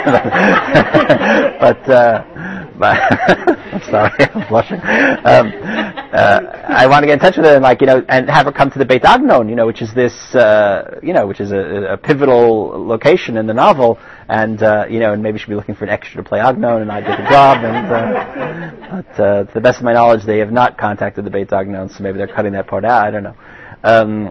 but, uh, but I'm sorry, I'm blushing. Um, uh, I want to get in touch with her and, like, you know, and have her come to the Beit Agnon, you know, which is this, uh, you know, which is a, a pivotal location in the novel, and, uh, you know, and maybe she'll be looking for an extra to play Agnon, and I did the job, and, uh, but, uh, to the best of my knowledge, they have not contacted the Beit Agnon, so maybe they're cutting that part out, I don't know. Um,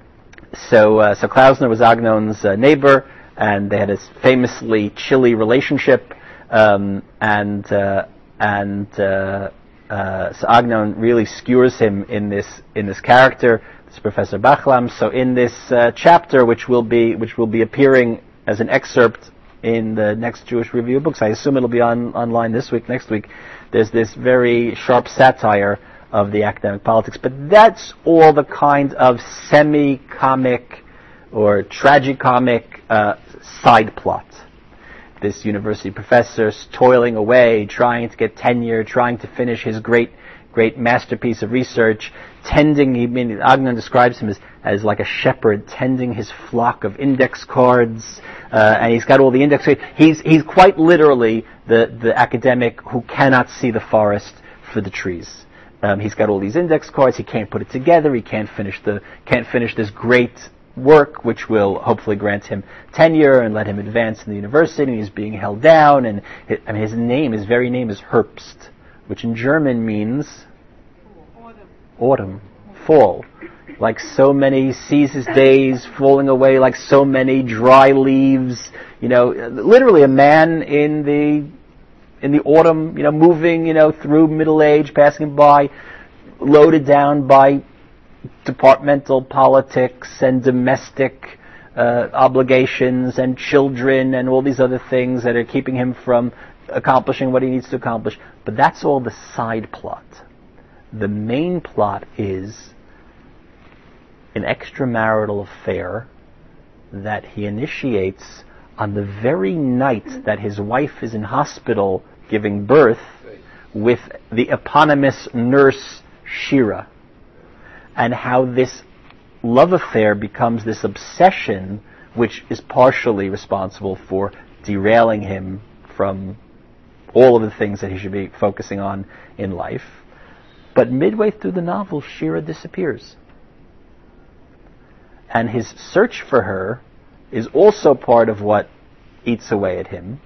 so, uh, so Klausner was Agnon's uh, neighbor, and they had this famously chilly relationship, um, and uh, and uh, uh, so Agnon really skewers him in this in this character, this Professor Bachlam. So in this uh, chapter, which will be which will be appearing as an excerpt in the next Jewish Review of Books, I assume it'll be on online this week, next week. There's this very sharp satire of the academic politics, but that's all the kind of semi-comic or tragicomic uh, side plot. This university professor toiling away, trying to get tenure, trying to finish his great, great masterpiece of research, tending, I mean, Agnon describes him as, as like a shepherd tending his flock of index cards, uh, and he's got all the index cards. He's, he's quite literally the, the academic who cannot see the forest for the trees. Um, he's got all these index cards, he can't put it together, he can't finish the, can't finish this great work, which will hopefully grant him tenure and let him advance in the university, and he's being held down, and his, I mean, his name, his very name is Herbst, which in German means autumn, autumn, fall. Like so many Caesar's days falling away, like so many dry leaves, you know, literally a man in the in the autumn, you know, moving, you know, through middle age, passing by, loaded down by departmental politics and domestic uh, obligations and children and all these other things that are keeping him from accomplishing what he needs to accomplish. But that's all the side plot. The main plot is an extramarital affair that he initiates on the very night that his wife is in hospital giving birth with the eponymous nurse Shira. And how this love affair becomes this obsession which is partially responsible for derailing him from all of the things that he should be focusing on in life. But midway through the novel, Shira disappears. And his search for her is also part of what eats away at him.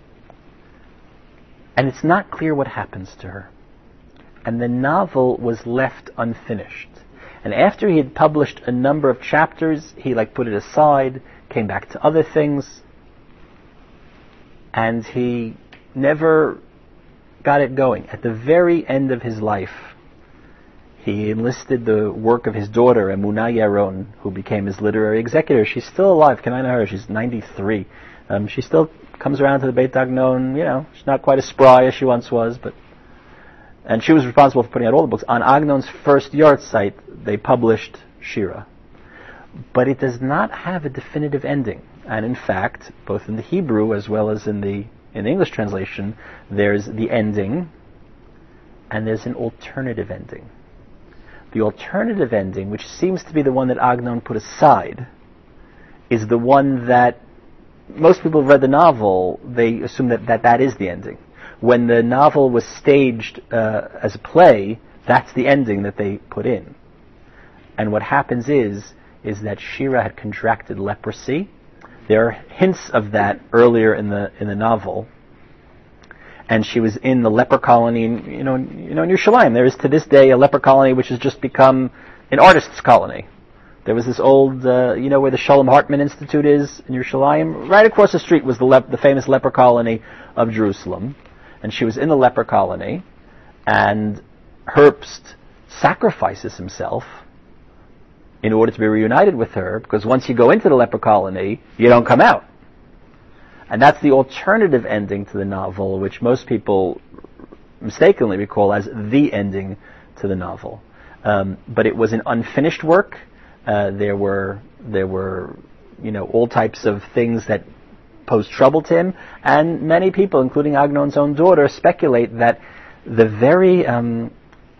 And it's not clear what happens to her. And the novel was left unfinished. And after he had published a number of chapters, he like put it aside, came back to other things, and he never got it going. At the very end of his life, he enlisted the work of his daughter, Emunah Yaron, who became his literary executor. She's still alive. Can I know her? She's ninety-three. Um, she still comes around to the Beit Agnon. You know, she's not quite as spry as she once was, but and she was responsible for putting out all the books. On Agnon's first yard site, they published Shira. But it does not have a definitive ending. And in fact, both in the Hebrew as well as in the in the English translation, there's the ending and there's an alternative ending. The alternative ending, which seems to be the one that Agnon put aside, is the one that most people who've read the novel, they assume that that, that is the ending. When the novel was staged uh, as a play, that's the ending that they put in. And what happens is, is that Shira had contracted leprosy. There are hints of that earlier in the in the novel. And she was in the leper colony, in, you know, you know, in Yerushalayim. There is to this day a leper colony which has just become an artist's colony. There was this old, uh, you know, where the Shalom Hartman Institute is in Yerushalayim. Right across the street was the lep- the famous leper colony of Jerusalem. And she was in the leper colony, and Herbst sacrifices himself in order to be reunited with her, because once you go into the leper colony, you don't come out. And that's the alternative ending to the novel, which most people mistakenly recall as the ending to the novel. Um, but it was an unfinished work. Uh, there were there were you know all types of things that posed trouble to him, and many people, including Agnon's own daughter, speculate that the very um,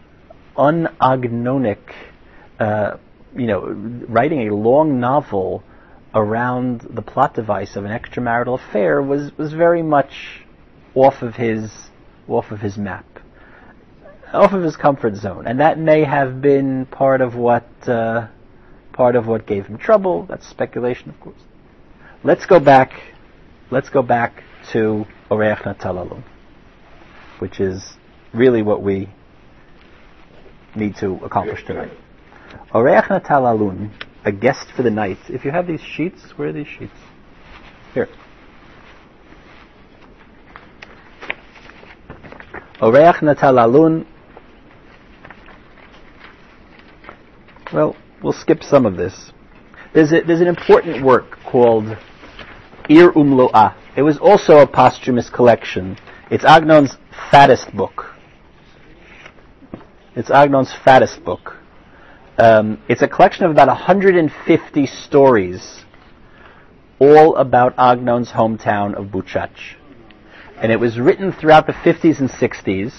un-Agnonic, uh, you know, writing a long novel around the plot device of an extramarital affair was, was very much off of his off of his map, off of his comfort zone, and that may have been part of what uh, part of what gave him trouble. That's speculation, of course. Let's go back. Let's go back to Oreach Natal Alun, which is really what we need to accomplish tonight. Oreach Natal Alun, a guest for the night. If you have these sheets, where are these sheets? Here. Oreach Natal Alun. Well, we'll skip some of this. There's a, there's an important work called Ir Umlo'ah. It was also a posthumous collection. It's Agnon's fattest book. It's Agnon's fattest book. Um, it's a collection of about one hundred fifty stories, all about Agnon's hometown of Buchach. And it was written throughout the fifties and sixties.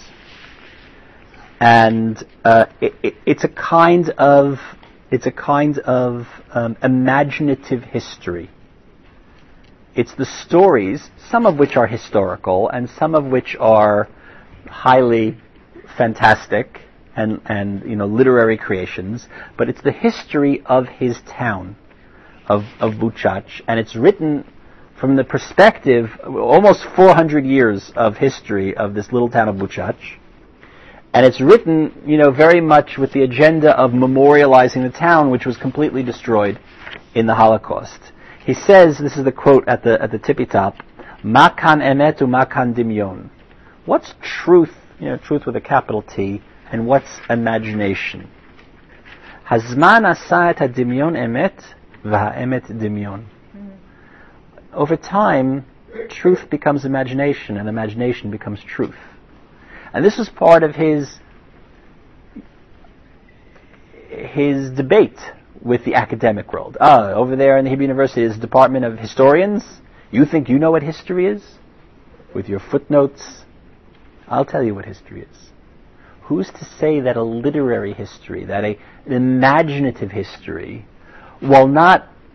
And uh, it, it, it's a kind of it's a kind of um, imaginative history. It's the stories, some of which are historical and some of which are highly fantastic and, and you know literary creations, but it's the history of his town, of, of Buchach, and it's written from the perspective, almost four hundred years of history of this little town of Buchach, and it's written, you know, very much with the agenda of memorializing the town, which was completely destroyed in the Holocaust. He says, this is the quote at the at the tippy top, "Ma kan emet u ma kan dimyon." What's truth, you know, truth with a capital T, and what's imagination? Hazman asa et hadimyon emet, v'ha'emet dimyon. Over time, truth becomes imagination, and imagination becomes truth. And this was part of his his debate with the academic world. Ah, over there in the Hebrew University is the Department of Historians. You think you know what history is? With your footnotes? I'll tell you what history is. Who's to say that a literary history, that a, an imaginative history, while not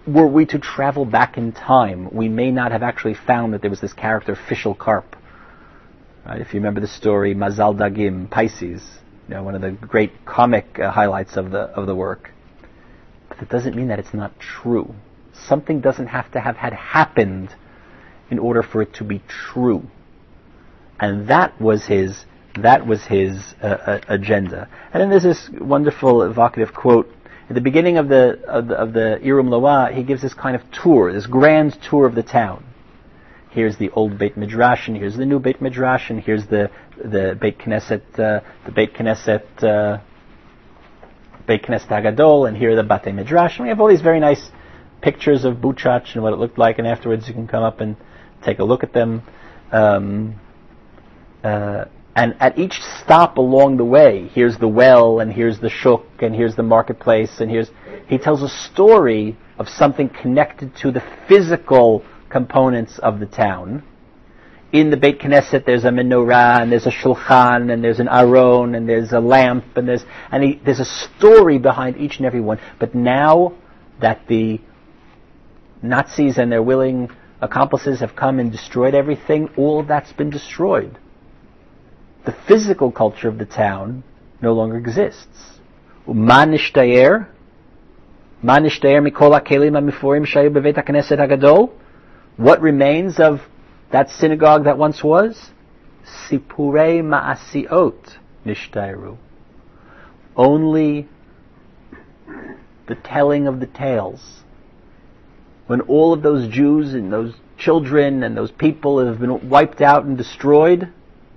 were we to travel back in time, we may not have actually found that there was this character, Fischl Karp. Right? If you remember the story, Mazal Dagim, Pisces, you know, one of the great comic uh, highlights of the of the work. But that doesn't mean that it's not true. Something doesn't have to have had happened in order for it to be true. And that was his that was his uh, uh, agenda. And then there's this wonderful evocative quote at the beginning of the of the, of the Irum Loa. He gives this kind of tour, this grand tour of the town. Here's the old Beit Midrash, and here's the new Beit Midrash, and here's the the Beit Knesset, uh, the Beit Knesset, uh, Beit Knesset Hagadol, and here are the Batei Midrash. And we have all these very nice pictures of Buchach and what it looked like, and afterwards you can come up and take a look at them. Um, uh, and at each stop along the way, here's the well, and here's the shuk, and here's the marketplace, and here's he tells a story of something connected to the physical components of the town. In the Beit Knesset, there's a menorah, and there's a shulchan, and there's an aron, and there's a lamp, and there's and he, there's a story behind each and every one. But now that the Nazis and their willing accomplices have come and destroyed everything, all of that's been destroyed. The physical culture of the town no longer exists. Ma nishtayer? Ma nishtayer mikol hakelim hamiforim shayu beveit hakneset hagadol? What remains of that synagogue that once was? Sipurei ma'asiot nishtairu. Only the telling of the tales. When all of those Jews and those children and those people have been wiped out and destroyed,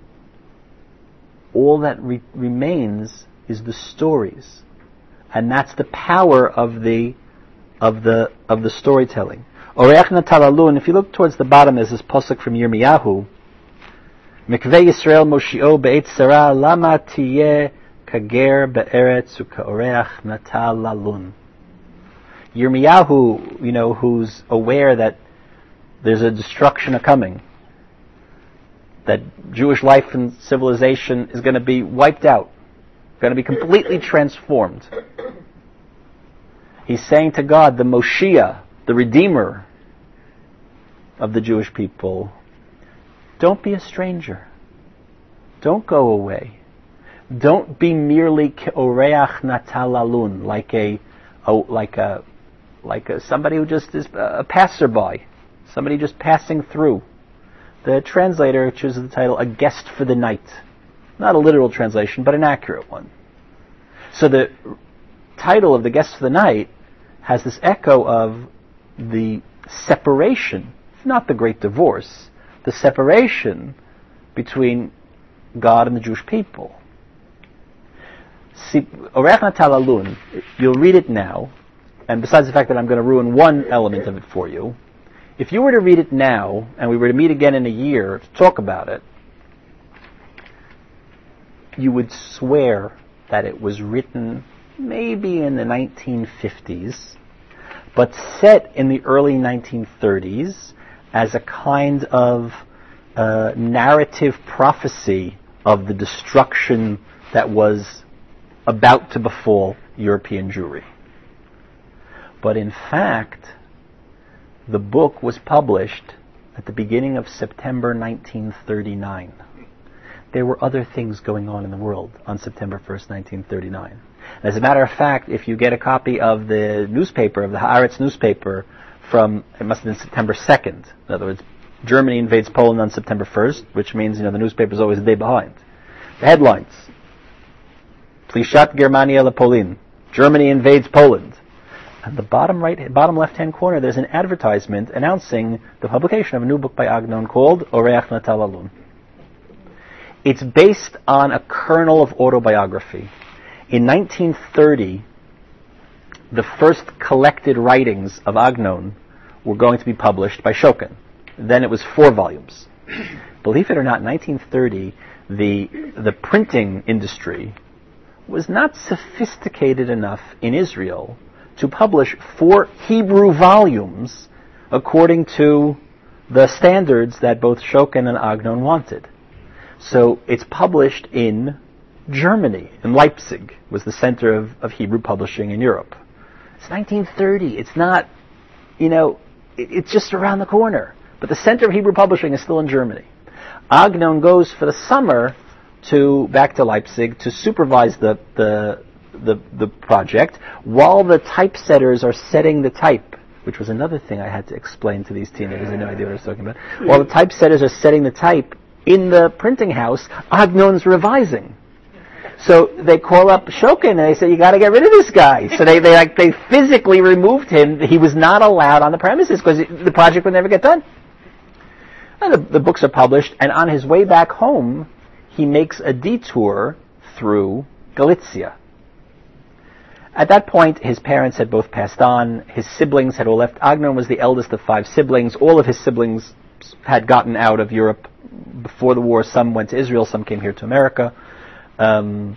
all that re- remains is the stories. And that's the power of the of the of the storytelling. Oreach Natalalun, if you look towards the bottom, there's this pasuk from Yirmiyahu. Mikvei Yisrael Moshio Be'et Sarah Lama Tiyeh Kager Be'eretz U'Kaoreach Natalalun. Yirmiyahu, you know, who's aware that there's a destruction coming, that Jewish life and civilization is going to be wiped out, going to be completely transformed. He's saying to God, the Moshiach, the Redeemer of the Jewish people, don't be a stranger. Don't go away. Don't be merely ke'oreach natalalun, like a, a like a like a, somebody who just is a passerby, somebody just passing through. The translator chooses the title, A Guest for the Night. Not a literal translation, but an accurate one. So the title of The Guest for the Night has this echo of the separation, not the great divorce, the separation between God and the Jewish people. See, Oreach Natalalun, you'll read it now, and besides the fact that I'm going to ruin one element of it for you, if you were to read it now, and we were to meet again in a year to talk about it, you would swear that it was written maybe in the nineteen fifties, but set in the early nineteen thirties as a kind of uh, narrative prophecy of the destruction that was about to befall European Jewry. But in fact, the book was published at the beginning of September nineteen thirty-nine. There were other things going on in the world on September first, nineteen thirty-nine. As a matter of fact, if you get a copy of the newspaper, of the Haaretz newspaper from, it must have been September second. In other words, Germany invades Poland on September first, which means, you know, the newspaper is always a day behind. The headlines: Plishat Germania la Polin. Germany invades Poland. At the bottom right, bottom left-hand corner, there's an advertisement announcing the publication of a new book by Agnon called Oreach Natalalun. It's based on a kernel of autobiography. In nineteen thirty, the first collected writings of Agnon were going to be published by Shokin. Then it was four volumes. Believe it or not, in nineteen thirty, the the printing industry was not sophisticated enough in Israel to publish four Hebrew volumes according to the standards that both Shokin and Agnon wanted. So it's published in Germany, in Leipzig, was the center of, of Hebrew publishing in Europe. It's nineteen thirty. It's not you know, it, it's just around the corner. But the center of Hebrew publishing is still in Germany. Agnon goes for the summer to back to Leipzig to supervise the the the, the project while the typesetters are setting the type, which was another thing I had to explain to these teenagers. They had no idea what I was talking about. While the typesetters are setting the type in the printing house, Agnon's revising. So they call up Shokin and they say, "You got to get rid of this guy." So they they like they physically removed him. He was not allowed on the premises because the project would never get done. And the, the books are published, and on his way back home, he makes a detour through Galicia. At that point, his parents had both passed on. His siblings had all left. Agnon was the eldest of five siblings. All of his siblings had gotten out of Europe before the war. Some went to Israel. Some came here to America. Um,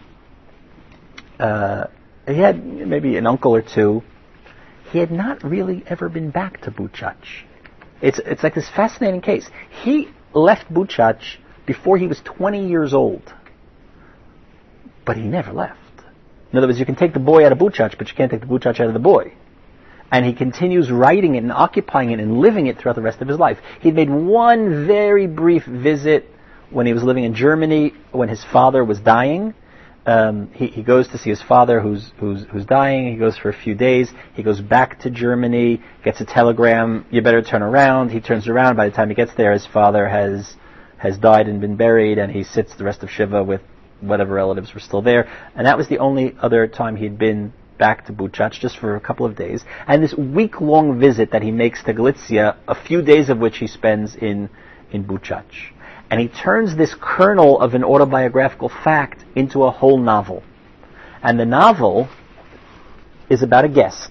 uh, he had maybe an uncle or two. He had not really ever been back to Buchach. It's it's like this fascinating case. He left Buchach before he was twenty years old, but he never left. In other words, you can take the boy out of Buchach, but you can't take the Buchach out of the boy. And he continues writing it and occupying it and living it throughout the rest of his life. He'd made one very brief visit when he was living in Germany, when his father was dying. Um, he, he goes to see his father who's, who's, who's dying. He goes for a few days. He goes back to Germany, gets a telegram, "You better turn around." He turns around. By the time he gets there, his father has, has died and been buried, and he sits the rest of Shiva with whatever relatives were still there. And that was the only other time he'd been back to Buchach, just for a couple of days. And this week-long visit that he makes to Galicia, a few days of which he spends in, in Buchach. And he turns this kernel of an autobiographical fact into a whole novel. And the novel is about a guest,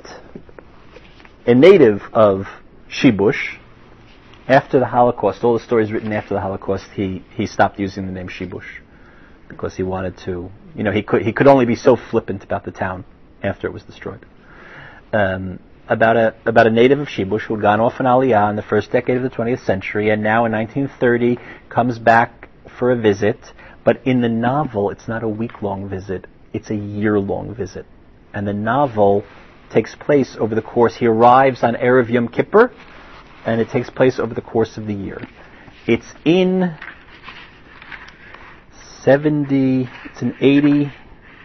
a native of Shibush. After the Holocaust, all the stories written after the Holocaust, he, he stopped using the name Shibush because he wanted to, you know, he could he could only be so flippant about the town after it was destroyed. Um, about a about a native of Shibush who had gone off in Aliyah in the first decade of the twentieth century, and now in nineteen thirty comes back for a visit. But in the novel, it's not a week-long visit; it's a year-long visit. And the novel takes place over the course. He arrives on Erev Yom Kippur, and it takes place over the course of the year. It's in seventy. It's in eighty.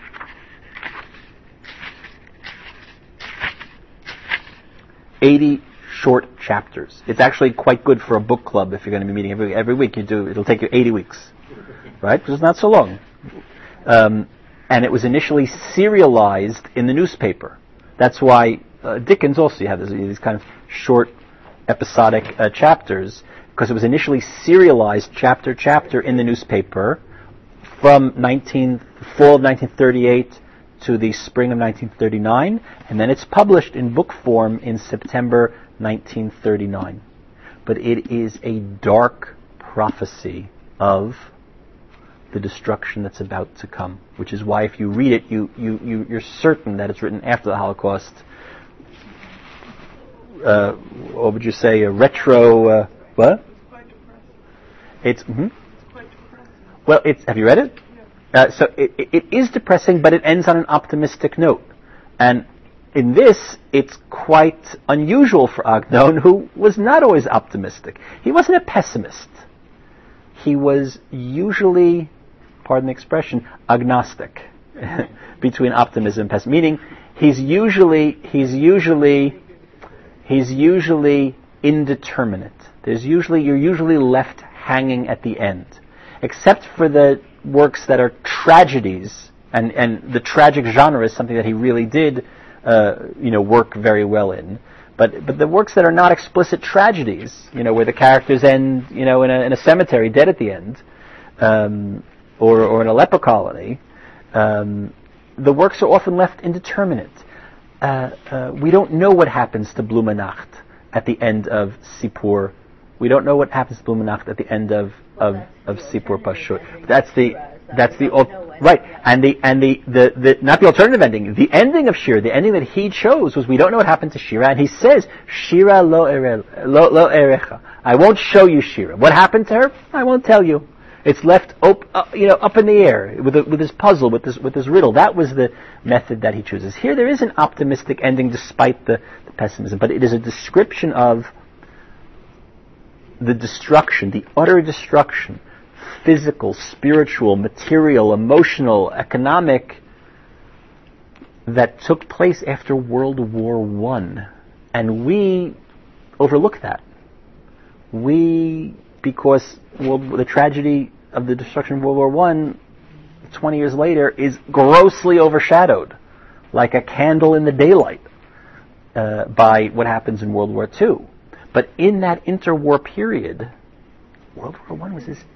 eighty short chapters. It's actually quite good for a book club if you're going to be meeting every every week. You do. It'll take you eighty weeks, right? Because it's not so long. Um, and it was initially serialized in the newspaper. That's why uh, Dickens also had these, these kind of short, episodic uh, chapters, because it was initially serialized chapter chapter in the newspaper from nineteen fall of nineteen thirty-eight to the spring of nineteen thirty-nine, and then it's published in book form in September nineteen thirty-nine. But it is a dark prophecy of the destruction that's about to come, which is why if you read it, you, you, you, you're certain that it's written after the Holocaust. Uh, what would you say, a retro, uh, what? It's, mm-hmm. Well, it's, have you read it? Uh, so it, it is depressing, but it ends on an optimistic note. And in this, it's quite unusual for Agnon, who was not always optimistic. He wasn't a pessimist. He was usually, pardon the expression, agnostic between optimism and pessimism. Meaning, he's usually he's usually he's usually indeterminate. There's usually you're usually left hanging at the end, except for the works that are tragedies, and, and the tragic genre is something that he really did, uh, you know, work very well in. But but the works that are not explicit tragedies, you know, where the characters end, you know, in a in a cemetery, dead at the end, um, or or in a leper colony, um, the works are often left indeterminate. Uh, uh, we don't know what happens to Blume Nacht at the end of Sipur. We don't know what happens to Blume Nacht at the end of of, of Sipur Pashut. That's the that's the al- right, and the and the, the, the not the alternative ending. The ending of Shira, the ending that he chose was we don't know what happened to Shira, and he says Shira lo ere, lo, lo erecha. I won't show you Shira. What happened to her? I won't tell you. It's left op- uh, you know, up in the air with a, with his puzzle, with this with this riddle. That was the method that he chooses. Here, there is an optimistic ending despite the, the pessimism, but it is a description of the destruction, the utter destruction, physical, spiritual, material, emotional, economic, that took place after World War One, and we overlook that. We, because well, the tragedy of the destruction of World War One, twenty years later, is grossly overshadowed, like a candle in the daylight, uh, by what happens in World War Two. But in that interwar period, World War One was this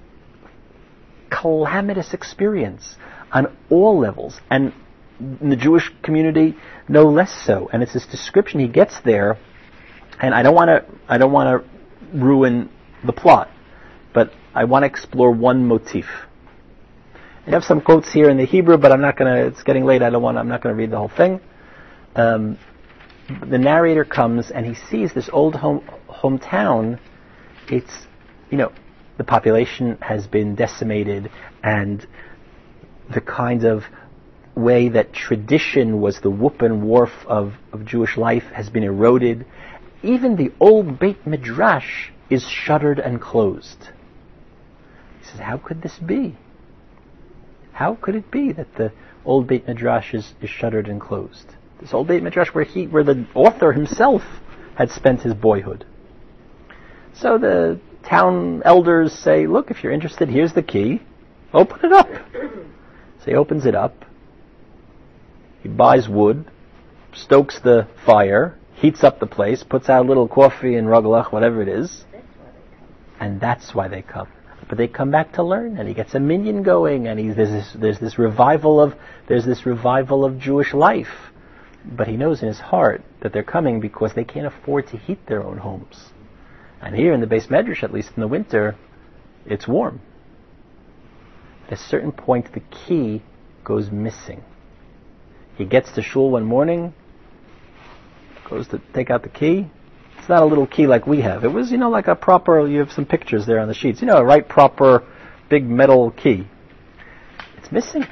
calamitous experience on all levels, and in the Jewish community, no less so. And it's this description he gets there, and I don't want to, I don't want to ruin the plot, but I want to explore one motif. I have some quotes here in the Hebrew, but I'm not going to. It's getting late. I don't want. I'm not going to read the whole thing. Um, the narrator comes and he sees this old home hometown. It's, you know, the population has been decimated, and the kind of way that tradition was the whoop and wharf of, of Jewish life has been eroded. Even the old Beit Midrash is shuttered and closed. He says, how could this be? How could it be that the old Beit Midrash is, is shuttered and closed? This old Beit Midrash where he, where the author himself had spent his boyhood. So the town elders say, look, if you're interested, here's the key. Open it up. So he opens it up. He buys wood, stokes the fire, heats up the place, puts out a little coffee and rugelach, whatever it is, and that's why they come. But they come back to learn, and he gets a minyan going, and he's, there's this there's this revival of there's this revival of Jewish life. But he knows in his heart that they're coming because they can't afford to heat their own homes. And here in the Beis Medrash, at least in the winter, it's warm. At a certain point, the key goes missing. He gets to shul one morning, goes to take out the key. It's not a little key like we have. It was, you know, like a proper, you have some pictures there on the sheets. You know, a right proper big metal key. It's missing.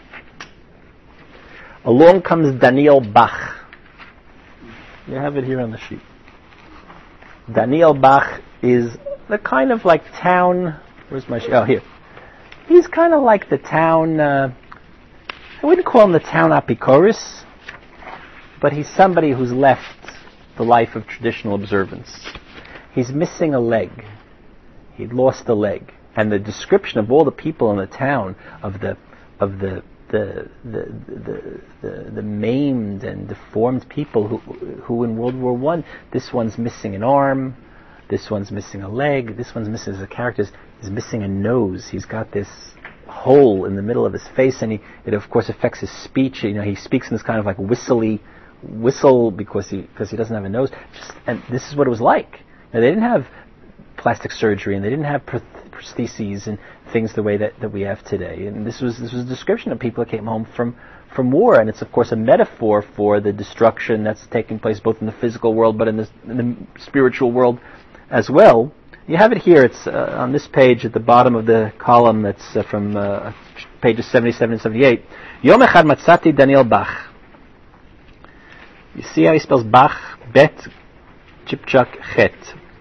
Along comes Daniel Bach. You have it here on the sheet. Daniel Bach is the kind of like town, where's my sheet? Oh, here. He's kind of like the town, uh, I wouldn't call him the town apikoris, but he's somebody who's left the life of traditional observance. He's missing a leg. He'd lost a leg. And the description of all the people in the town, of the of the the the the, the, the maimed and deformed people who who in World War One, this one's missing an arm, this one's missing a leg, this one's missing, as a character is missing a nose. He's got this hole in the middle of his face, and he, it of course affects his speech. You know, he speaks in this kind of like whistly whistle because he because he doesn't have a nose. Just, and this is what it was like. Now, they didn't have plastic surgery, and they didn't have prostheses and things the way that, that we have today. And this was this was a description of people that came home from from war, and it's of course a metaphor for the destruction that's taking place both in the physical world but in the, in the spiritual world as well. You have it here. It's uh, on this page at the bottom of the column. That's uh, from uh, pages seventy-seven and seventy-eight. Yom echad matzati Daniel Bach. You see how he spells Bach? Bet Chipchak Chet.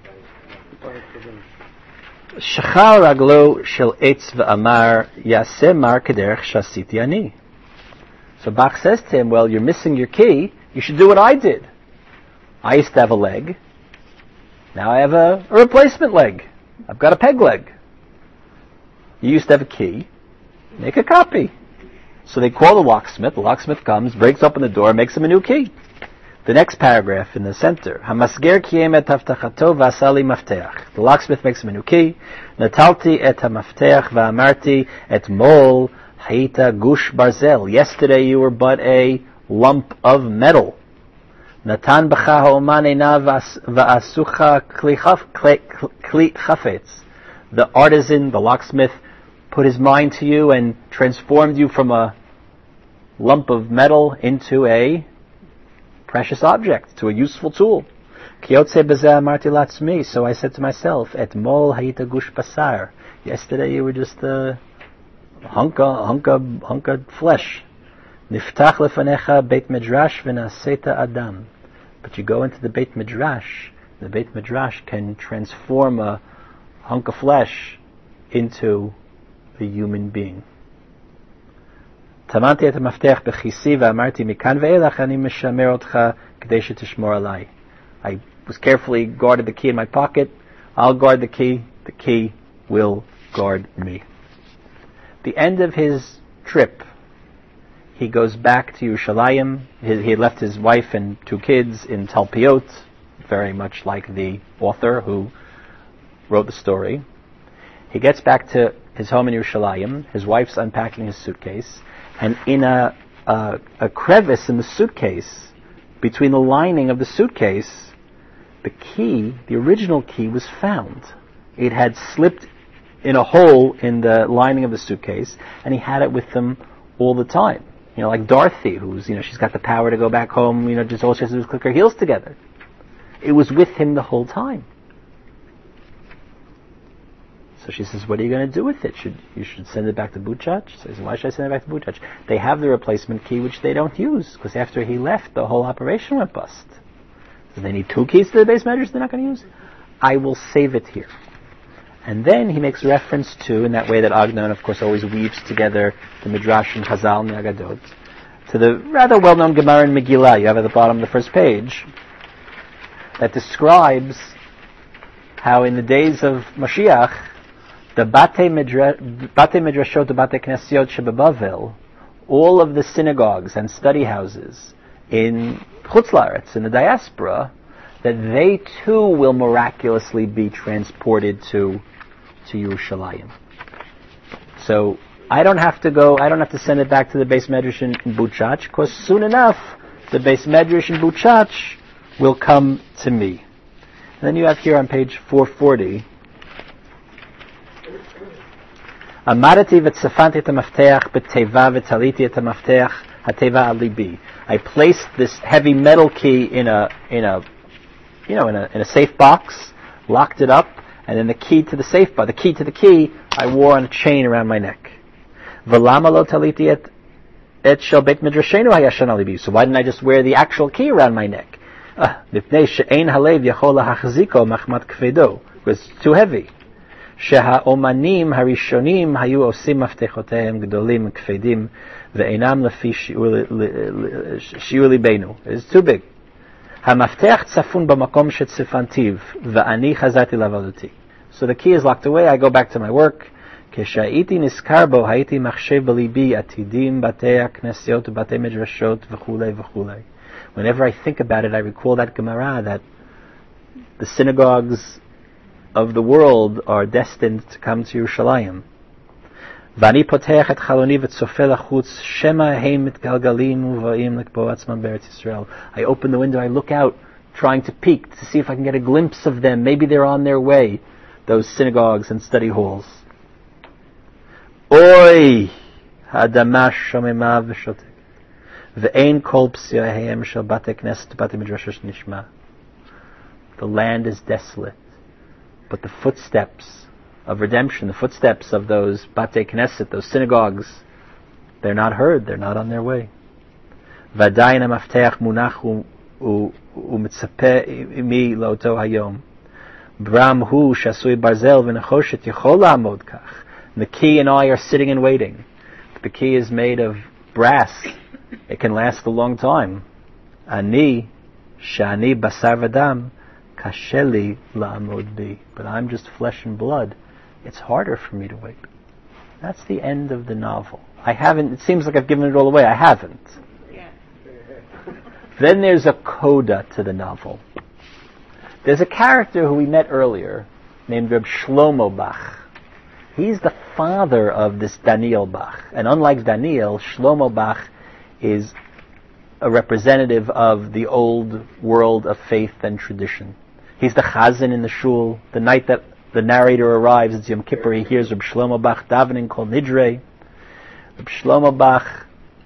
Shachar raglo shel etz ve'amar yaseh mar kederech shasiti ani. So Bach says to him, well, you're missing your key. You should do what I did. I used to have a leg. Now I have a, a replacement leg. I've got a peg leg. You used to have a key. Make a copy. So they call the locksmith. The locksmith comes, breaks open the door, makes him a new key. The next paragraph in the center. Hamasger kiyem et haftachato v'asali mafteach. The locksmith makes him a new key. Natalti et hamafteach v'amarti et mol haita gush barzel. Yesterday you were but a lump of metal. Natan b'cha ha'oman eina v'asucha kli chafetz. The artisan, the locksmith, put his mind to you and transformed you from a lump of metal into a precious object, to a useful tool. So I said to myself, Et mol hayita gush basar. Yesterday you were just a hunk of, hunk of, hunk of flesh. Niftach lefanecha Beit Midrash v'naseta Adam. But you go into the Beit Midrash, the Beit Midrash can transform a hunk of flesh into a human being. Tamanti et hamaftech bechisi v'amarti mikan ve'elach ani mishamer otcha k'dei shetishmor alai. I was carefully guarded the key in my pocket. I'll guard the key. The key will guard me. The end of his trip, he goes back to Yerushalayim. He, he left his wife and two kids in Talpiot, very much like the author who wrote the story. He gets back to his home in Yerushalayim. His wife's unpacking his suitcase, and in a, a, a crevice in the suitcase, between the lining of the suitcase, the key, the original key, was found. It had slipped in a hole in the lining of the suitcase, and he had it with him all the time. You know, like Dorothy, who's, you know, she's got the power to go back home, you know, just all she has to do is click her heels together. It was with him the whole time. So she says, what are you going to do with it? Should you should send it back to Buchach? She says, why should I send it back to Buchach? They have the replacement key, which they don't use, because after he left, the whole operation went bust. So they need two keys to the base measures they're not going to use? I will save it here. And then he makes reference to, in that way that Agnon, of course, always weaves together the Midrash and Chazal and the Agadot, to the rather well-known Gemara in Megillah, you have at the bottom of the first page, that describes how in the days of Mashiach, the Batei Midrashot, the Batei Knesiot Shebebavel, all of the synagogues and study houses in Chutz La'aretz, in the diaspora, that they too will miraculously be transported to to Yerushalayim. So I don't have to go, I don't have to send it back to the Beis Medrash in, in Buchach, because soon enough the Beis Medrash in Buchach will come to me. And then you have here on page four forty, Amarati v'tzafanti et hamaftech b'teva v'taliti et hamaftech hateva al libi. I placed this heavy metal key in a in a you know in a in a safe box, locked it up, and then the key to the safe box, the key to the key, I wore on a chain around my neck. V'lama lo taliti et et shel beit midrashenu hayashan al libi. So why didn't I just wear the actual key around my neck? Mipnei she'ein halev yachol lahachziko machmat kvedo. It was too heavy. שהאומנים הראשונים היו עושים מפתחותיהם גדולים כבדים ואינם לפי שיעור ליבנו. It's too big. המפתח צפון במקום שצפנתיו ואני חזרתי לעבודתי. So the key is locked away, I go back to my work. כשהייתי נזכר בו הייתי מחשב בליבי עתידים בתי הכנסיות ובתי מדרשות וכולי וכולי. Whenever I think about it, I recall that Gemara that the synagogues of the world are destined to come to Yerushalayim. ואני פותח את חלוני וצופה לחוץ שמא הם מתגלגלים ובאים לקבוע עצמם בארץ ישראל. I open the window, I look out, trying to peek to see if I can get a glimpse of them. Maybe they're on their way, those synagogues and study halls. אוי, האדמה שוממה ושותק ואין כל פסיעיהם של בתי כנסת ובתי מדרשות נשמע. The land is desolate, but the footsteps of redemption, the footsteps of those Batei Knesset, those synagogues, they're not heard, they're not on their way. ועדיין המפתח מונח ומצפה עמי לאותו היום. ברם הוא שעשוי ברזל ונחושת יכול לעמוד כך. The key and I are sitting and waiting. The key is made of brass. It can last a long time. אני, שאני בשר ודם, Kasheli la'amod bi. But I'm just flesh and blood. It's harder for me to wait. That's the end of the novel. I haven't, it seems like I've given it all away. I haven't. Yeah. Then there's a coda to the novel. There's a character who we met earlier named Reb Shlomo Bach. He's the father of this Daniel Bach. And unlike Daniel, Shlomo Bach is a representative of the old world of faith and tradition. He's the chazan in the shul. The night that the narrator arrives, it's Yom Kippur, he hears Reb Shlomo Bach davening Kol Nidrei. Reb Shlomo Bach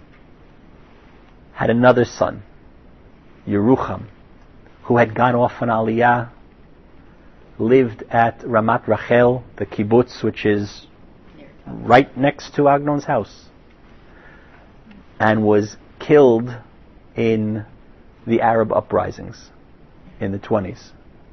had another son, Yerucham, who had gone off on Aliyah lived at Ramat Rachel, the kibbutz, which is right next to Agnon's house, and was killed in the Arab uprisings in the twenties.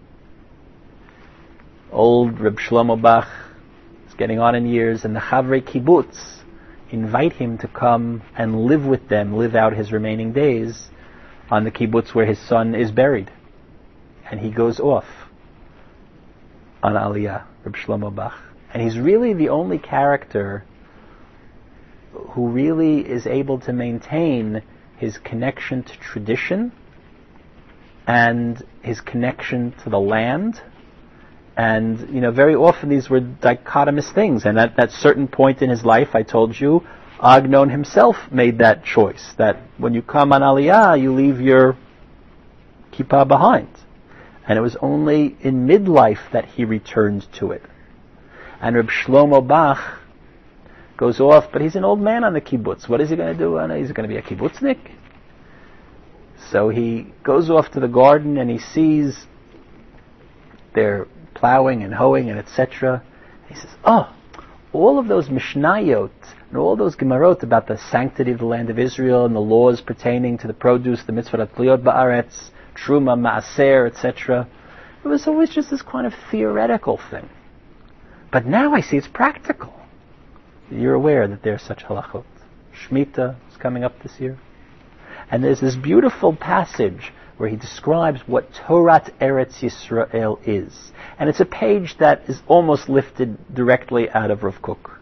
Old Reb Shlomo Bach is getting on in years, and the Chavrei Kibbutz invite him to come and live with them, live out his remaining days on the kibbutz where his son is buried. And he goes off on Aliyah, Reb Shlomo Bach. And he's really the only character who really is able to maintain his connection to tradition and his connection to the land. And, you know, very often these were dichotomous things. And at that certain point in his life, I told you, Agnon himself made that choice, that when you come on Aliyah, you leave your kippah behind. And it was only in midlife that he returned to it. And Reb Shlomo Bach goes off, but he's an old man on the kibbutz. What is he going to do? He's going to be a kibbutznik. So he goes off to the garden and he sees they're plowing and hoeing and et cetera. He says, oh, all of those Mishnayot and all those Gemarot about the sanctity of the land of Israel and the laws pertaining to the produce, the mitzvah atliot ba'aretz, truma, maaser, et cetera. It was always just this kind of theoretical thing. But now I see it's practical. You're aware that there are such halachot. Shemitah is coming up this year. And there's this beautiful passage where he describes what Torat Eretz Yisrael is. And it's a page that is almost lifted directly out of Rav Kook.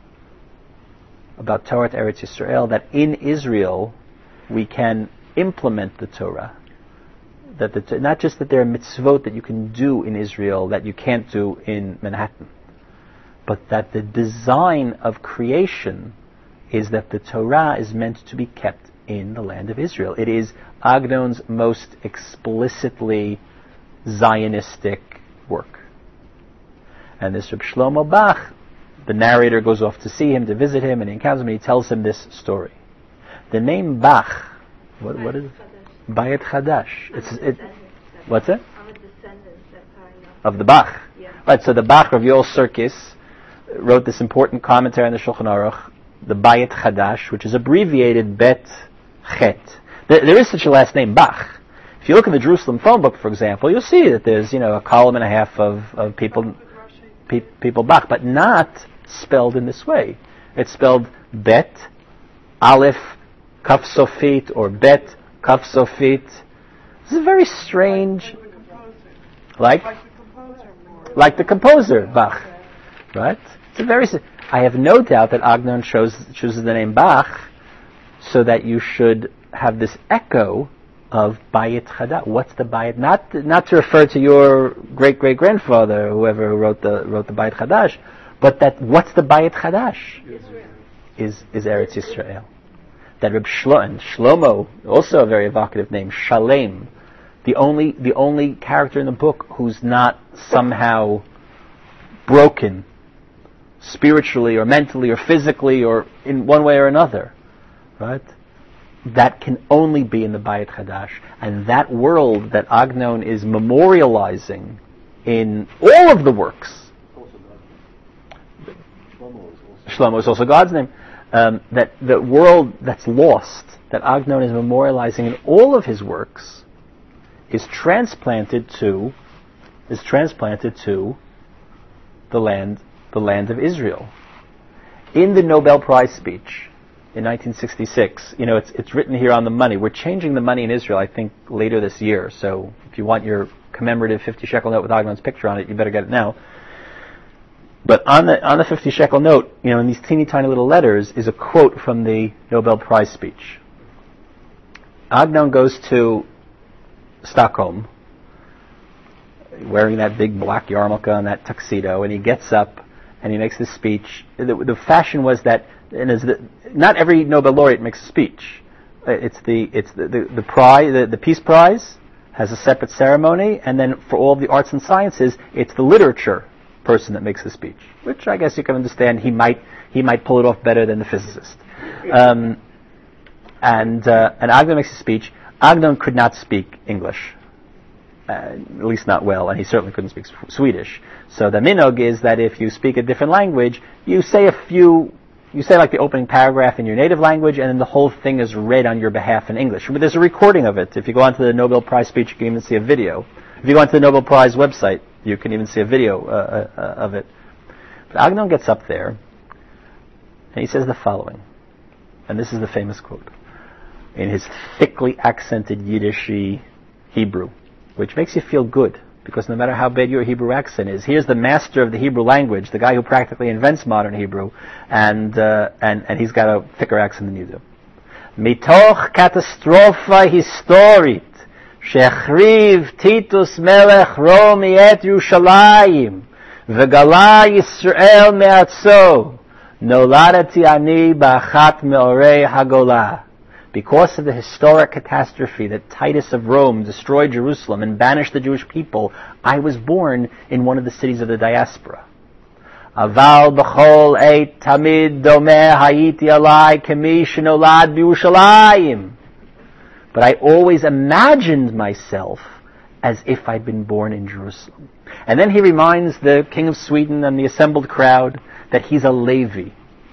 About Torat Eretz Yisrael, that in Israel we can implement the Torah. That the, not just that there are mitzvot that you can do in Israel that you can't do in Manhattan, but that the design of creation is that the Torah is meant to be kept in the land of Israel. It is Agnon's most explicitly Zionistic work. And this Reb Shlomo Bach, the narrator goes off to see him, to visit him, and he encounters him and he tells him this story. The name Bach, what, what is it? Bayit Chadash. It's, it, what's it? I'm a descendant, that's how I know. Of the Bach. Yeah. Right, so the Bach, Rav Yoel Sirkis, wrote this important commentary on the Shulchan Aruch, the Bayit Chadash, which is abbreviated Bet Chet. There, there is such a last name, Bach. If you look in the Jerusalem phone book, for example, you'll see that there's, you know, a column and a half of, of people, pe- people Bach, but not spelled in this way. It's spelled Bet, Aleph, Kaf Sofit, or Bet, Kaf Sofit. This is very strange. Like? Like the composer, Bach. Right? It's a very. I have no doubt that Agnon chose, chooses the name Bach so that you should have this echo of Bayit Chadash. What's the Bayit? Not not to refer to your great great grandfather, whoever wrote the wrote the Bayit Chadash, but that what's the Bayit Chadash? Israel. Is is Eretz Yisrael. That Reb Shlomo, and Shlomo, also a very evocative name, Shalem, the only the only character in the book who's not somehow broken spiritually or mentally or physically or in one way or another, right? That can only be in the Bayit Chadash. And that world that Agnon is memorializing in all of the works, Shlomo is also God's name, um, that the world that's lost, that Agnon is memorializing in all of his works, is transplanted to, is transplanted to the land, the land of Israel. In the Nobel Prize speech in nineteen sixty-six, you know, it's it's written here on the money. We're changing the money in Israel, I think, later this year. So if you want your commemorative fifty shekel note with Agnon's picture on it, you better get it now. But on the on the fifty shekel note, you know, in these teeny tiny little letters, is a quote from the Nobel Prize speech. Agnon goes to Stockholm, wearing that big black yarmulke and that tuxedo, and he gets up and he makes this speech. The, the fashion was that, and is the, not every Nobel laureate makes a speech. It's the it's the the, the prize, the, the Peace Prize has a separate ceremony, and then for all of the arts and sciences, it's the literature person that makes the speech. Which I guess you can understand. He might he might pull it off better than the physicist. Um, and uh, and Agnon makes a speech. Agnon could not speak English. uh, at least not well, and he certainly couldn't speak Swedish. So the minog is that if you speak a different language, you say a few, you say like the opening paragraph in your native language, and then the whole thing is read on your behalf in English. But there's a recording of it. If you go onto the Nobel Prize speech, you can even see a video. If you go onto the Nobel Prize website, you can even see a video uh, uh, of it. But Agnon gets up there, and he says the following, and this is the famous quote, in his thickly accented Yiddishy Hebrew, which makes you feel good, because no matter how bad your Hebrew accent is, here's the master of the Hebrew language, the guy who practically invents modern Hebrew, and uh, and, and he's got a thicker accent than you do. Mitoch katastrofa historit, shechriv Titus melech Romi et Yerushalayim, v'gala Yisrael me'atzo, noladati ani ba'achat me'orei hagolah. Because of the historic catastrophe that Titus of Rome destroyed Jerusalem and banished the Jewish people, I was born in one of the cities of the diaspora. Aval b'chol eit tamid domeh hayiti alai kemi shenolad b'Yerushalayim. But I always imagined myself as if I'd been born in Jerusalem. And then he reminds the king of Sweden and the assembled crowd that he's a Levi.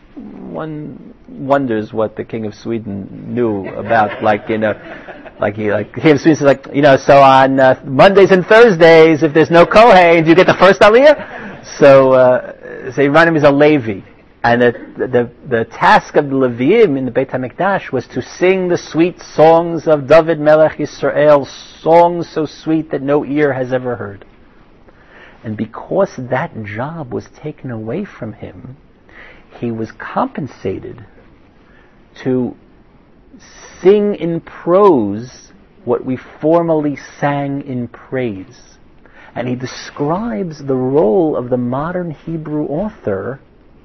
One wonders what the king of Sweden knew about, like, you know, like he, like, king of Sweden says, like, you know, so on uh, Mondays and Thursdays, if there's no Kohen, do you get the first Aliyah? So, uh, so he run him as a Levi. And the, the, the task of the Leviim in the Beit HaMikdash was to sing the sweet songs of David Melech Yisrael, songs so sweet that no ear has ever heard. And because that job was taken away from him, he was compensated to sing in prose what we formerly sang in praise. And he describes the role of the modern Hebrew author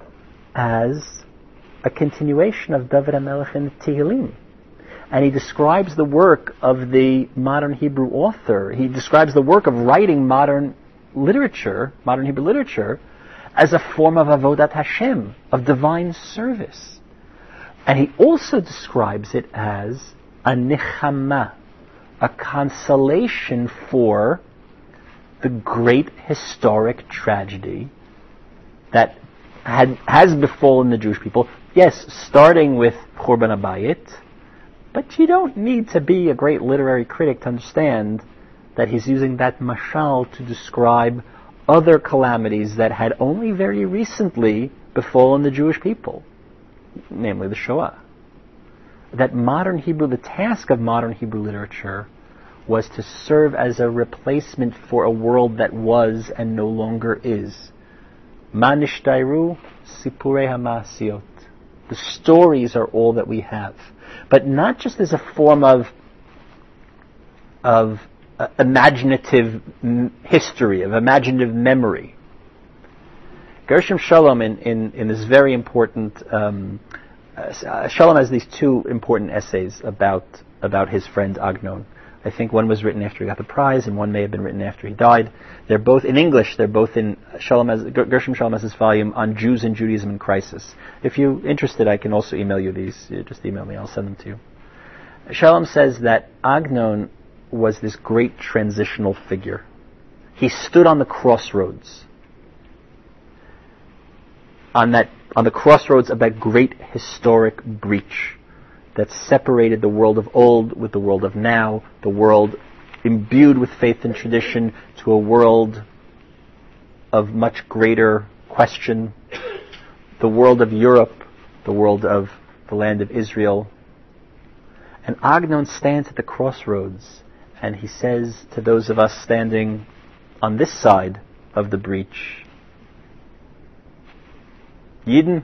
as a continuation of David HaMelech in Tehillim. And he describes the work of the modern Hebrew author, he describes the work of writing modern literature, modern Hebrew literature, as a form of avodat Hashem, of divine service. And he also describes it as a nichama, a consolation for the great historic tragedy that had, has befallen the Jewish people. Yes, starting with Churban HaBayit, but you don't need to be a great literary critic to understand that he's using that mashal to describe other calamities that had only very recently befallen the Jewish people, namely the Shoah. That modern Hebrew, the task of modern Hebrew literature was to serve as a replacement for a world that was and no longer is. Ma nishtayru sipurei hamasiot. The stories are all that we have. But not just as a form of of Uh, imaginative m- history, of imaginative memory. Gershom Shalom, in, in, in this very important, um, uh, Shalom has these two important essays about about his friend Agnon. I think one was written after he got the prize, and one may have been written after he died. They're both in English. They're both in Shalom has, Gershom Shalom has his volume on Jews and Judaism in Crisis. If you're interested, I can also email you these. You just email me. I'll send them to you. Shalom says that Agnon was this great transitional figure. He stood on the crossroads. On that, on the crossroads of that great historic breach that separated the world of old with the world of now, the world imbued with faith and tradition to a world of much greater question, the world of Europe, the world of the land of Israel. And Agnon stands at the crossroads, and he says to those of us standing on this side of the breach, Yidden,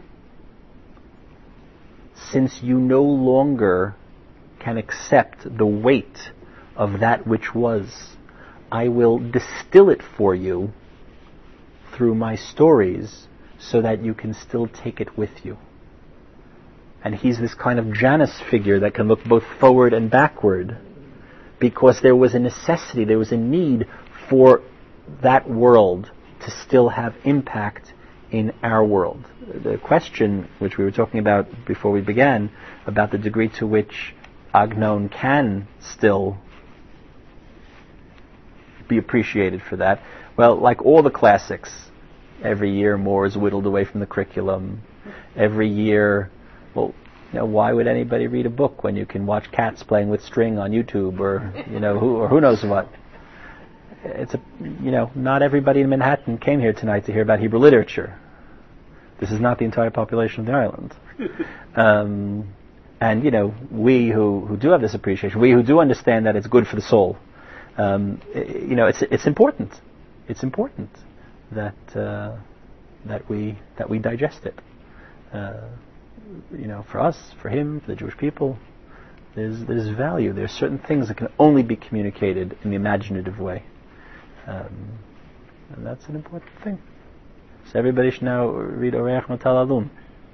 since you no longer can accept the weight of that which was, I will distill it for you through my stories so that you can still take it with you. And he's this kind of Janus figure that can look both forward and backward, because there was a necessity, there was a need for that world to still have impact in our world. The question, which we were talking about before we began, about the degree to which Agnon can still be appreciated for that. Well, like all the classics, every year more is whittled away from the curriculum. Every year, well, you know, why would anybody read a book when you can watch cats playing with string on YouTube, or you know, who or who knows what? It's a, you know, not everybody in Manhattan came here tonight to hear about Hebrew literature. This is not the entire population of the island. Um, and you know, we who who do have this appreciation, we who do understand that it's good for the soul, um, you know, it's it's important. It's important that uh, that we that we digest it. Uh, you know, for us, for him, for the Jewish people, there's there's value. There's certain things that can only be communicated in the imaginative way, um, and that's an important thing. So everybody should now read Oreach Notal Alum.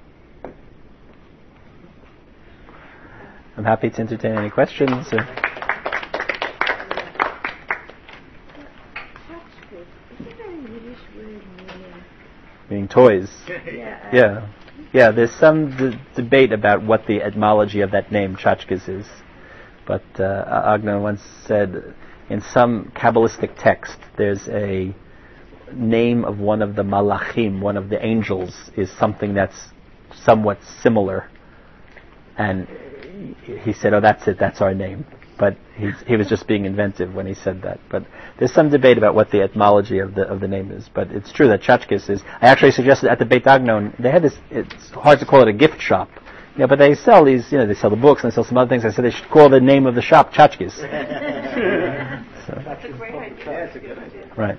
I'm happy to entertain any questions. Or meaning toys. Yeah. Yeah. Yeah, there's some d- debate about what the etymology of that name, Tchotchkes, is. But uh, Agnon once said, in some Kabbalistic text, there's a name of one of the malachim, one of the angels, is something that's somewhat similar. And he said, oh, that's it, that's our name. But he's, he was just being inventive when he said that. But there's some debate about what the etymology of the of the name is. But it's true that Tchotchkes is. I actually suggested at the Beit Agnon, they had this. It's hard to call it a gift shop, you know, but they sell these. You know, they sell the books and they sell some other things. I said they should call the name of the shop Tchotchkes. So. That's a great idea. Yeah, that's a good idea. Right.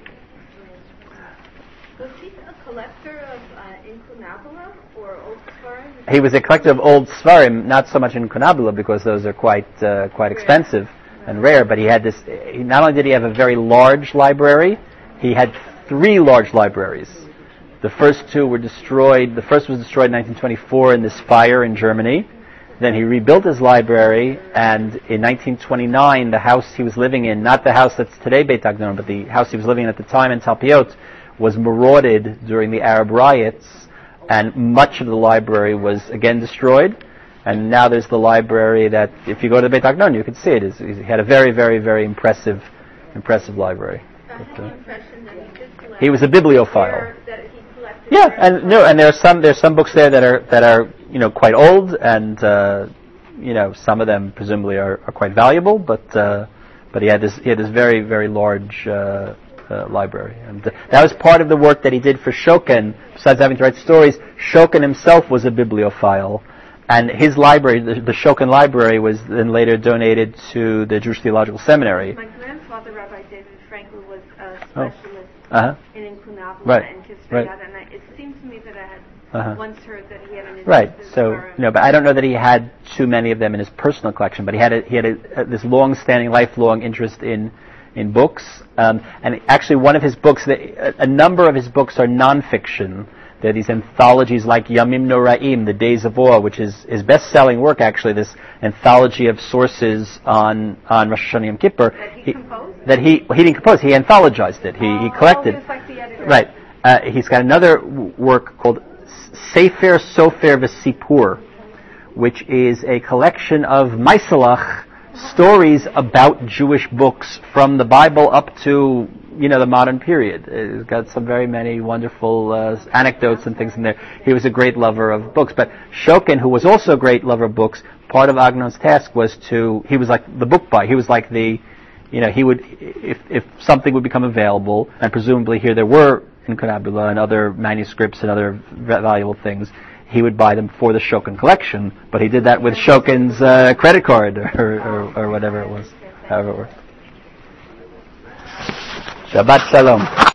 Was he a collector of uh, incunabula or old Sfarim? He was a collector of old Sfarim, not so much in Kunabula because those are quite uh, quite expensive and rare. But he had this. He, not only did he have a very large library, he had three large libraries. The first two were destroyed. The first was destroyed in nineteen twenty-four in this fire in Germany. Then he rebuilt his library, and in nineteen twenty-nine, the house he was living in, not the house that's today Beit Agnon, but the house he was living in at the time in Talpiot, was marauded during the Arab riots, and much of the library was again destroyed. And now there's the library that, if you go to the Beit Agnon, you can see it. It's, he had a very, very, very impressive, impressive library. I had the impression that he did collect. He was a bibliophile. Rare- That he collected Yeah, rare and no, and there's some there's some books there that are that are you know quite old, and uh, you know some of them presumably are, are quite valuable. But uh, but he had this he had this very very large uh, uh, library, and uh, that was part of the work that he did for Shokin. Besides having to write stories, Shokin himself was a bibliophile, and his library, the, the Shokin library, was then later donated to the Jewish Theological Seminary. My grandfather, Rabbi David Frankel, was a Oh. specialist Uh-huh. in incunabula Right. and Kisrei Right. Yad, and I, it seemed to me that I had Uh-huh. once heard that he had an interest Right. in So, Sfarim. no, but I don't know that he had too many of them in his personal collection. But he had a, he had a, a, this long-standing, lifelong interest in in books. Um, and actually, one of his books, a, a number of his books are nonfiction. There are these anthologies like Yamim Noraim, The Days of Awe, which is his best-selling work. Actually, this anthology of sources on on Rosh Hashanah Yom Kippur. That he composed? That he he didn't compose. He anthologized it. He he Oh, collected. oh, he was like the editor. Right. Uh, he's got another w- work called Sefer Sofer V'Sipur, which is a collection of Maisalach, stories about Jewish books from the Bible up to, you know, the modern period. It's got some very many wonderful uh, anecdotes and things in there. He was a great lover of books. But Shokin, who was also a great lover of books, part of Agnon's task was to, he was like the book buy. He was like the, you know, he would, if if something would become available, and presumably here there were incunabula and other manuscripts and other valuable things, he would buy them for the Shokin collection, but he did that with Shokin's uh, credit card or, or, or whatever it was, however it worked. Shabbat Shalom.